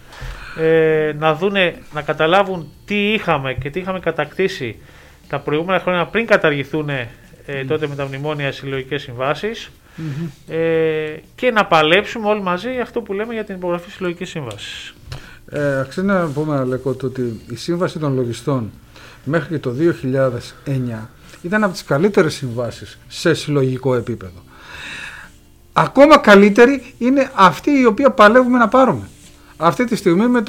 να καταλάβουν τι είχαμε και τι είχαμε κατακτήσει τα προηγούμενα χρόνια πριν καταργηθούν τότε με τα μνημόνια συλλογικές συμβάσεις, και να παλέψουμε όλοι μαζί αυτό που λέμε για την υπογραφή συλλογικής σύμβασης. Αξίζει να πούμε, Αλέκο, ότι η Σύμβαση των Λογιστών μέχρι και το 2009 ήταν από τις καλύτερες συμβάσεις σε συλλογικό επίπεδο. Ακόμα καλύτερη είναι αυτή η οποία παλεύουμε να πάρουμε αυτή τη στιγμή με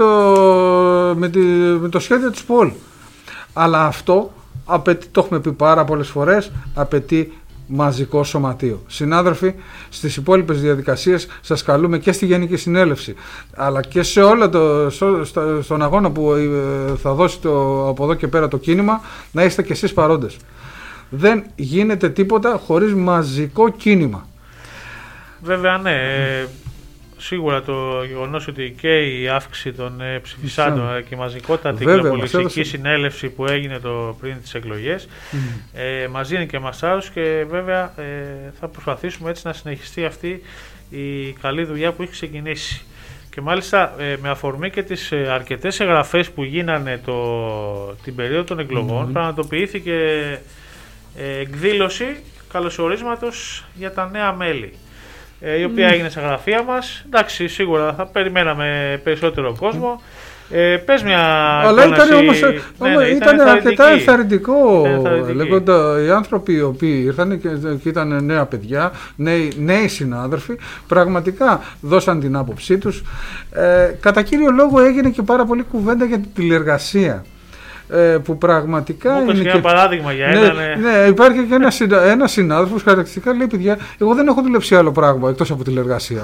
το σχέδιο της ΠΟΛ. Αλλά αυτό απαιτεί, το έχουμε πει πάρα πολλές φορές, απαιτεί μαζικό σωματείο. Συνάδελφοι, στις υπόλοιπες διαδικασίες σας καλούμε και στη Γενική Συνέλευση, αλλά και σε όλο στον αγώνα που θα δώσει από εδώ και πέρα το κίνημα, να είστε και εσείς παρόντες. Δεν γίνεται τίποτα χωρίς μαζικό κίνημα. Βέβαια, ναι. Σίγουρα το γεγονός ότι και η αύξηση των ψηφισάντων και η μαζικότατη κοινοβουλευτική συνέλευση που έγινε πριν τις εκλογές μας δίνει και μας άλλους, και βέβαια θα προσπαθήσουμε έτσι να συνεχιστεί αυτή η καλή δουλειά που έχει ξεκινήσει. Και μάλιστα με αφορμή και τις αρκετές εγγραφές που γίνανε την περίοδο των εκλογών, πραγματοποιήθηκε εκδήλωση καλωσορίσματος για τα νέα μέλη, η οποία έγινε στα γραφεία μας. Εντάξει, σίγουρα θα περιμέναμε περισσότερο κόσμο. Πες μια αλλά ήταν όμως ήταν αρκετά ενθαρρυντικό. Λέγοντα, οι άνθρωποι οι οποίοι ήρθαν και ήταν νέα παιδιά, νέοι συνάδελφοι, πραγματικά δώσαν την άποψή τους. Κατά κύριο λόγο έγινε και πάρα πολύ κουβέντα για την τηλεργασία, που πραγματικά είναι και ένα παράδειγμα για έναν. Ναι, υπάρχει και ένα συνάδελφος χαρακτηριστικά λέει: παιδιά, εγώ δεν έχω δουλέψει άλλο πράγμα εκτός από τηλεργασία.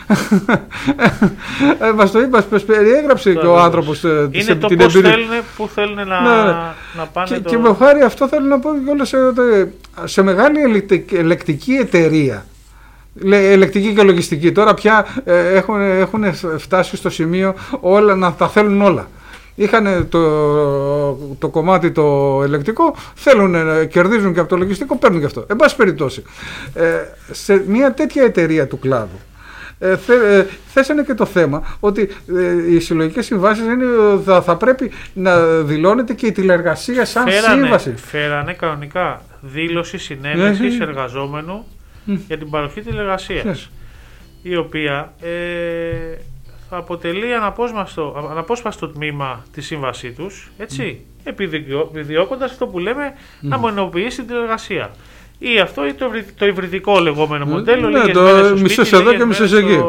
Μας το είπα, περιέγραψε και ο άνθρωπος είναι το πώς θέλουν, που θέλουν να πάνε. Και με χάρη αυτό θέλω να πω κιόλας, σε μεγάλη ελεκτική εταιρεία, ελεκτική και λογιστική, τώρα πια έχουν φτάσει στο σημείο όλα να τα θέλουν όλα. Είχαν το κομμάτι το ελεκτικό, κερδίζουν και από το λογιστικό, παίρνουν και αυτό. Εν πάση περιπτώσει, σε μια τέτοια εταιρεία του κλάδου θέσανε και το θέμα ότι οι συλλογικές συμβάσεις θα πρέπει να δηλώνεται και η τηλεργασία σαν σύμβαση. Φέρανε κανονικά δήλωση συνένεσης εργαζόμενου για την παροχή τηλεργασίας, η οποία θα αποτελεί αναπόσπαστο τμήμα τη σύμβασή τους, έτσι, επιδιώκοντας αυτό που λέμε να μονοποιήσει την τηλεργασία. Ή αυτό ή το υβριδικό λεγόμενο μοντέλο, μισός εδώ και μισός εκεί.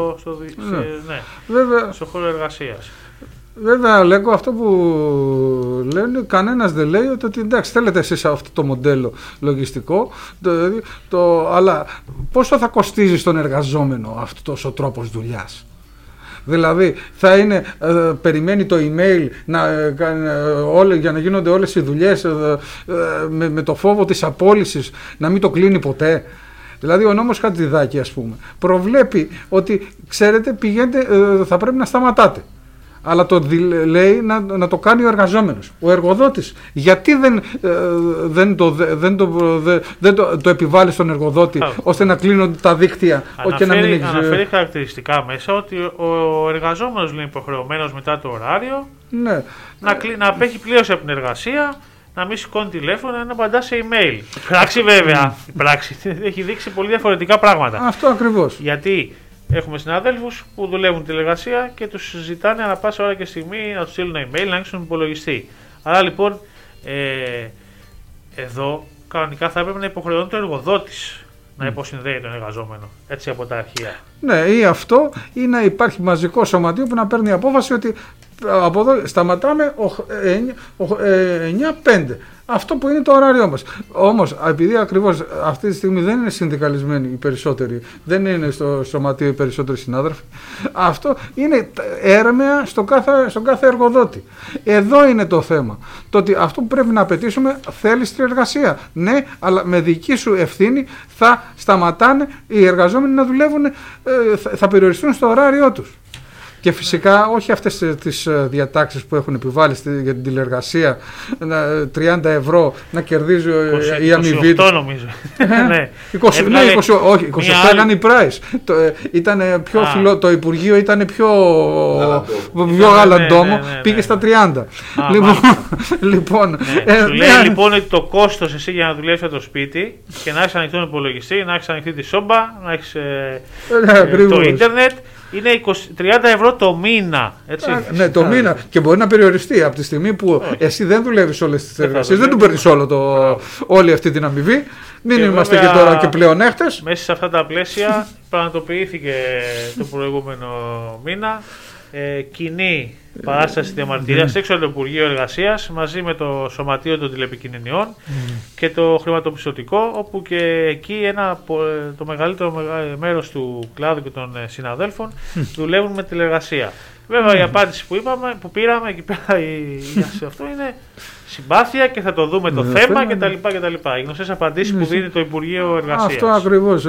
Στο χώρο εργασίας. Βέβαια, λέγω αυτό που λένε, κανένας δεν λέει ότι εντάξει, θέλετε εσείς αυτό το μοντέλο λογιστικό, αλλά πόσο θα κοστίζει στον εργαζόμενο αυτός ο τρόπος δουλειάς. Δηλαδή περιμένει το email για να γίνονται όλες οι δουλειές με το φόβο της απόλυσης, να μην το κλείνει ποτέ. Δηλαδή ο νόμος Χατζηδάκη, ας πούμε, προβλέπει ότι ξέρετε, θα πρέπει να σταματάτε. Αλλά το λέει να το κάνει ο εργαζόμενος, ο εργοδότης. Γιατί δεν το επιβάλλει στον εργοδότη ώστε να κλείνονται τα δίκτυα και να μην αναφέρει χαρακτηριστικά μέσα ότι ο εργαζόμενος είναι υποχρεωμένος μετά το ωράριο να απέχει πλήρως από την εργασία, να μην σηκώνει τηλέφωνο, να απαντά σε email. Η πράξη βέβαια έχει δείξει πολύ διαφορετικά πράγματα. Αυτό ακριβώς. Γιατί έχουμε συναδέλφους που δουλεύουν τηλεργασία και τους ζητάνε ανά πάσα ώρα και στιγμή να τους στείλουν email, να ανοίξουν τον υπολογιστή. Άρα λοιπόν εδώ κανονικά θα έπρεπε να υποχρεώνει το εργοδότης να υποσυνδέει τον εργαζόμενο, έτσι από τα αρχεία. Ναι, ή αυτό, ή να υπάρχει μαζικό σωματείο που να παίρνει απόφαση ότι από εδώ σταματάμε 9-5. Αυτό που είναι το ωράριό μας. Όμως, επειδή ακριβώς αυτή τη στιγμή δεν είναι συνδικαλισμένοι οι περισσότεροι, δεν είναι στο σωματείο οι περισσότεροι συνάδελφοι, αυτό είναι έρμεα στον κάθε εργοδότη. Εδώ είναι το θέμα. Το ότι αυτό που πρέπει να απαιτήσουμε θέλει τηλεργασία. Ναι, αλλά με δική σου ευθύνη θα σταματάνε οι εργαζόμενοι να δουλεύουν, θα περιοριστούν στο ωράριό τους. Και φυσικά όχι αυτές τις διατάξεις που έχουν επιβάλει για την τηλεργασία, 30 ευρώ να κερδίζει η αμοιβή. 28 νομίζω. Ναι, 28 ήταν η price. Ήταν πιο το Υπουργείο ήταν πιο γαλαντόμο, πήγε στα 30. Λοιπόν, σου λέει λοιπόν ότι το κόστος εσύ για να δουλεύεις από το σπίτι και να έχεις ανοιχτό τον υπολογιστή, να έχεις ανοιχτή τη σόμπα, να έχεις το ίντερνετ, είναι 30 ευρώ το μήνα. Έτσι. Ναι, το μήνα. Και μπορεί να περιοριστεί από τη στιγμή που εσύ δεν δουλεύεις όλες τις εργασίες, δεν του παίρνεις όλη αυτή την αμοιβή. Μην είμαστε και τώρα και πλεονέκτες. Μέσα σε αυτά τα πλαίσια πραγματοποιήθηκε το προηγούμενο μήνα κοινή παράσταση διαμαρτυρίας έξω από το Υπουργείο Εργασίας μαζί με το Σωματείο των Τηλεπικοινωνιών και το Χρηματοπιστωτικό, όπου και εκεί το μεγαλύτερο μέρος του κλάδου και των συναδέλφων δουλεύουν με τηλεργασία. Βέβαια η απάντηση που πήραμε εκεί πέρα σε αυτό είναι συμπάθεια και θα το δούμε το θέμα κτλ. Οι γνωστές απαντήσεις που δίνει το Υπουργείο Εργασίας. Αυτό ακριβώς.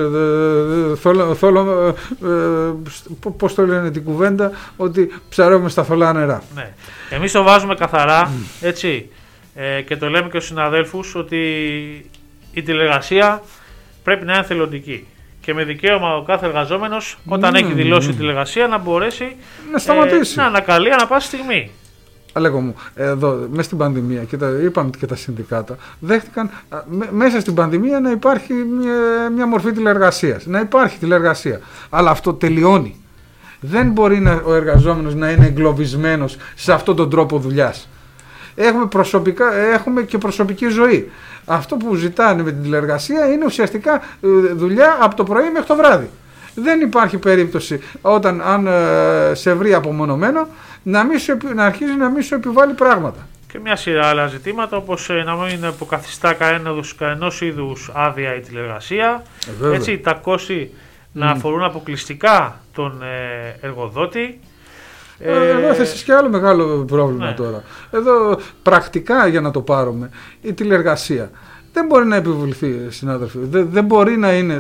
Πώς το λένε την κουβέντα, ότι ψαρεύουμε στα θολά νερά. Ναι. Εμείς το βάζουμε καθαρά, έτσι, και το λέμε και στους συναδέλφους ότι η τηλεργασία πρέπει να είναι εθελοντική. Και με δικαίωμα ο κάθε εργαζόμενος, όταν έχει δηλώσει τηλεργασία, να μπορέσει να σταματήσει. Να ανακαλεί ανά πάση στιγμή. Αλέκο μου, εδώ μέσα στην πανδημία, είπαμε και τα συνδικάτα, δέχτηκαν μέσα στην πανδημία να υπάρχει μια μορφή τηλεργασίας. Να υπάρχει τηλεργασία. Αλλά αυτό τελειώνει. Δεν μπορεί ο εργαζόμενος να είναι εγκλωβισμένος σε αυτόν τον τρόπο δουλειάς. Έχουμε και προσωπική ζωή. Αυτό που ζητάνε με την τηλεργασία είναι ουσιαστικά δουλειά από το πρωί μέχρι το βράδυ. Δεν υπάρχει περίπτωση αν σε βρει απομονωμένο να αρχίζει να μην σου επιβάλλει πράγματα. Και μια σειρά άλλα ζητήματα, όπως να μην αποκαθιστά κανένας είδους άδεια η τηλεργασία. Έτσι, τα κόστη να αφορούν αποκλειστικά τον εργοδότη. Εδώ θες και άλλο μεγάλο πρόβλημα τώρα. Εδώ πρακτικά, για να το πάρουμε, η τηλεργασία δεν μπορεί να επιβληθεί, συνάδελφοι. Δεν μπορεί να είναι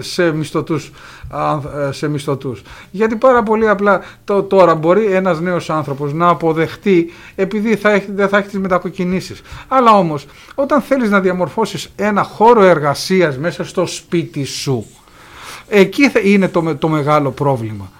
σε μισθωτούς. Γιατί πάρα πολύ απλά τώρα μπορεί ένας νέος άνθρωπος να αποδεχτεί, επειδή δεν θα έχει τις μετακοκινήσεις. Αλλά όμως, όταν θέλεις να διαμορφώσεις ένα χώρο εργασίας μέσα στο σπίτι σου, εκεί είναι το μεγάλο πρόβλημα.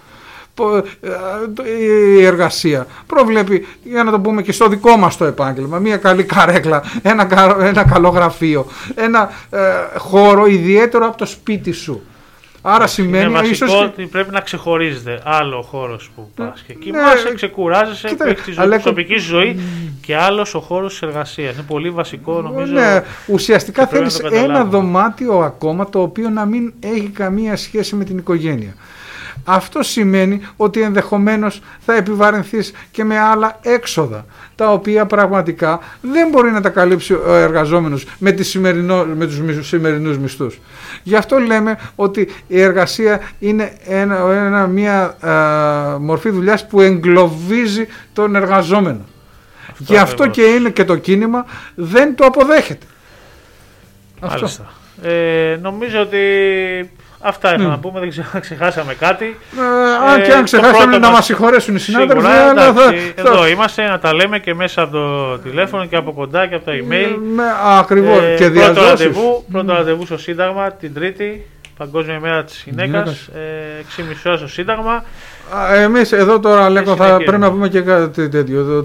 Η εργασία προβλέπει, για να το πούμε και στο δικό μας το επάγγελμα, μια καλή καρέκλα, ένα καλό γραφείο, ένα χώρο ιδιαίτερο από το σπίτι σου. Άρα σημαίνει είναι βασικό ίσως ότι πρέπει να ξεχωρίζετε άλλο χώρος που πας και κοιμάσαι, ξεκουράζεσαι, έχεις τη προσωπική ζωή και άλλος ο χώρος της εργασίας. Είναι πολύ βασικό, νομίζω. Ναι, ουσιαστικά θέλεις ένα δωμάτιο ακόμα, το οποίο να μην έχει καμία σχέση με την οικογένεια. Αυτό σημαίνει ότι ενδεχομένως θα επιβαρυνθείς και με άλλα έξοδα, τα οποία πραγματικά δεν μπορεί να τα καλύψει ο εργαζόμενος με τους σημερινούς μισθούς. Γι' αυτό λέμε ότι η εργασία είναι μια μορφή δουλειάς που εγκλωβίζει τον εργαζόμενο. Γι' αυτό και είναι και το κίνημα δεν το αποδέχεται. Μάλιστα. Νομίζω ότι αυτά είχα να πούμε, δεν ξεχάσαμε κάτι. Αν ξεχάσαμε να μας συγχωρέσουν οι συνάδελφοι. Εδώ είμαστε να τα λέμε και μέσα από το τηλέφωνο και από κοντά και από τα email. Ακριβώς. Και πρώτο ραντεβού στο Σύνταγμα την Τρίτη, Παγκόσμια ημέρα της γυναίκας, 6.30 ώρα στο Σύνταγμα. Εμείς εδώ τώρα, Λέκο, θα πρέπει να πούμε και κάτι τέτοιο.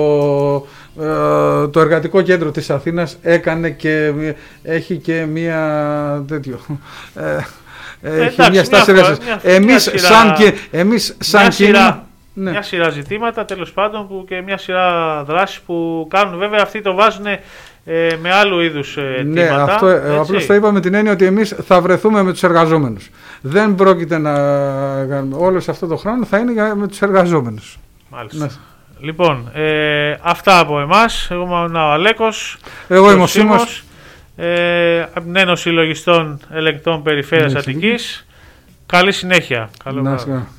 Το Εργατικό Κέντρο της Αθήνας έχει και μία τέτοιο. Έχει μια στάση εργασίας. Εμείς σαν κίνημα. Μια σειρά ζητήματα, τέλος πάντων, και μια σειρά δράσεις που κάνουν. Βέβαια αυτοί το βάζουν με άλλου είδους ναι, αιτήματα. Αυτό απλώς το είπαμε την έννοια ότι εμείς θα βρεθούμε με τους εργαζόμενους. Δεν πρόκειται να κάνουμε όλο αυτό το χρόνο, θα είναι με τους εργαζόμενους. Μάλιστα. Ναι. Λοιπόν, αυτά από εμάς. Εγώ είμαι ο Αλέκος. Εγώ είμαι ο Σίμος. Από την Ένωση Λογιστών Ελεκτών Περιφέρειας Αττικής. Καλή συνέχεια. Καλό βράδυ.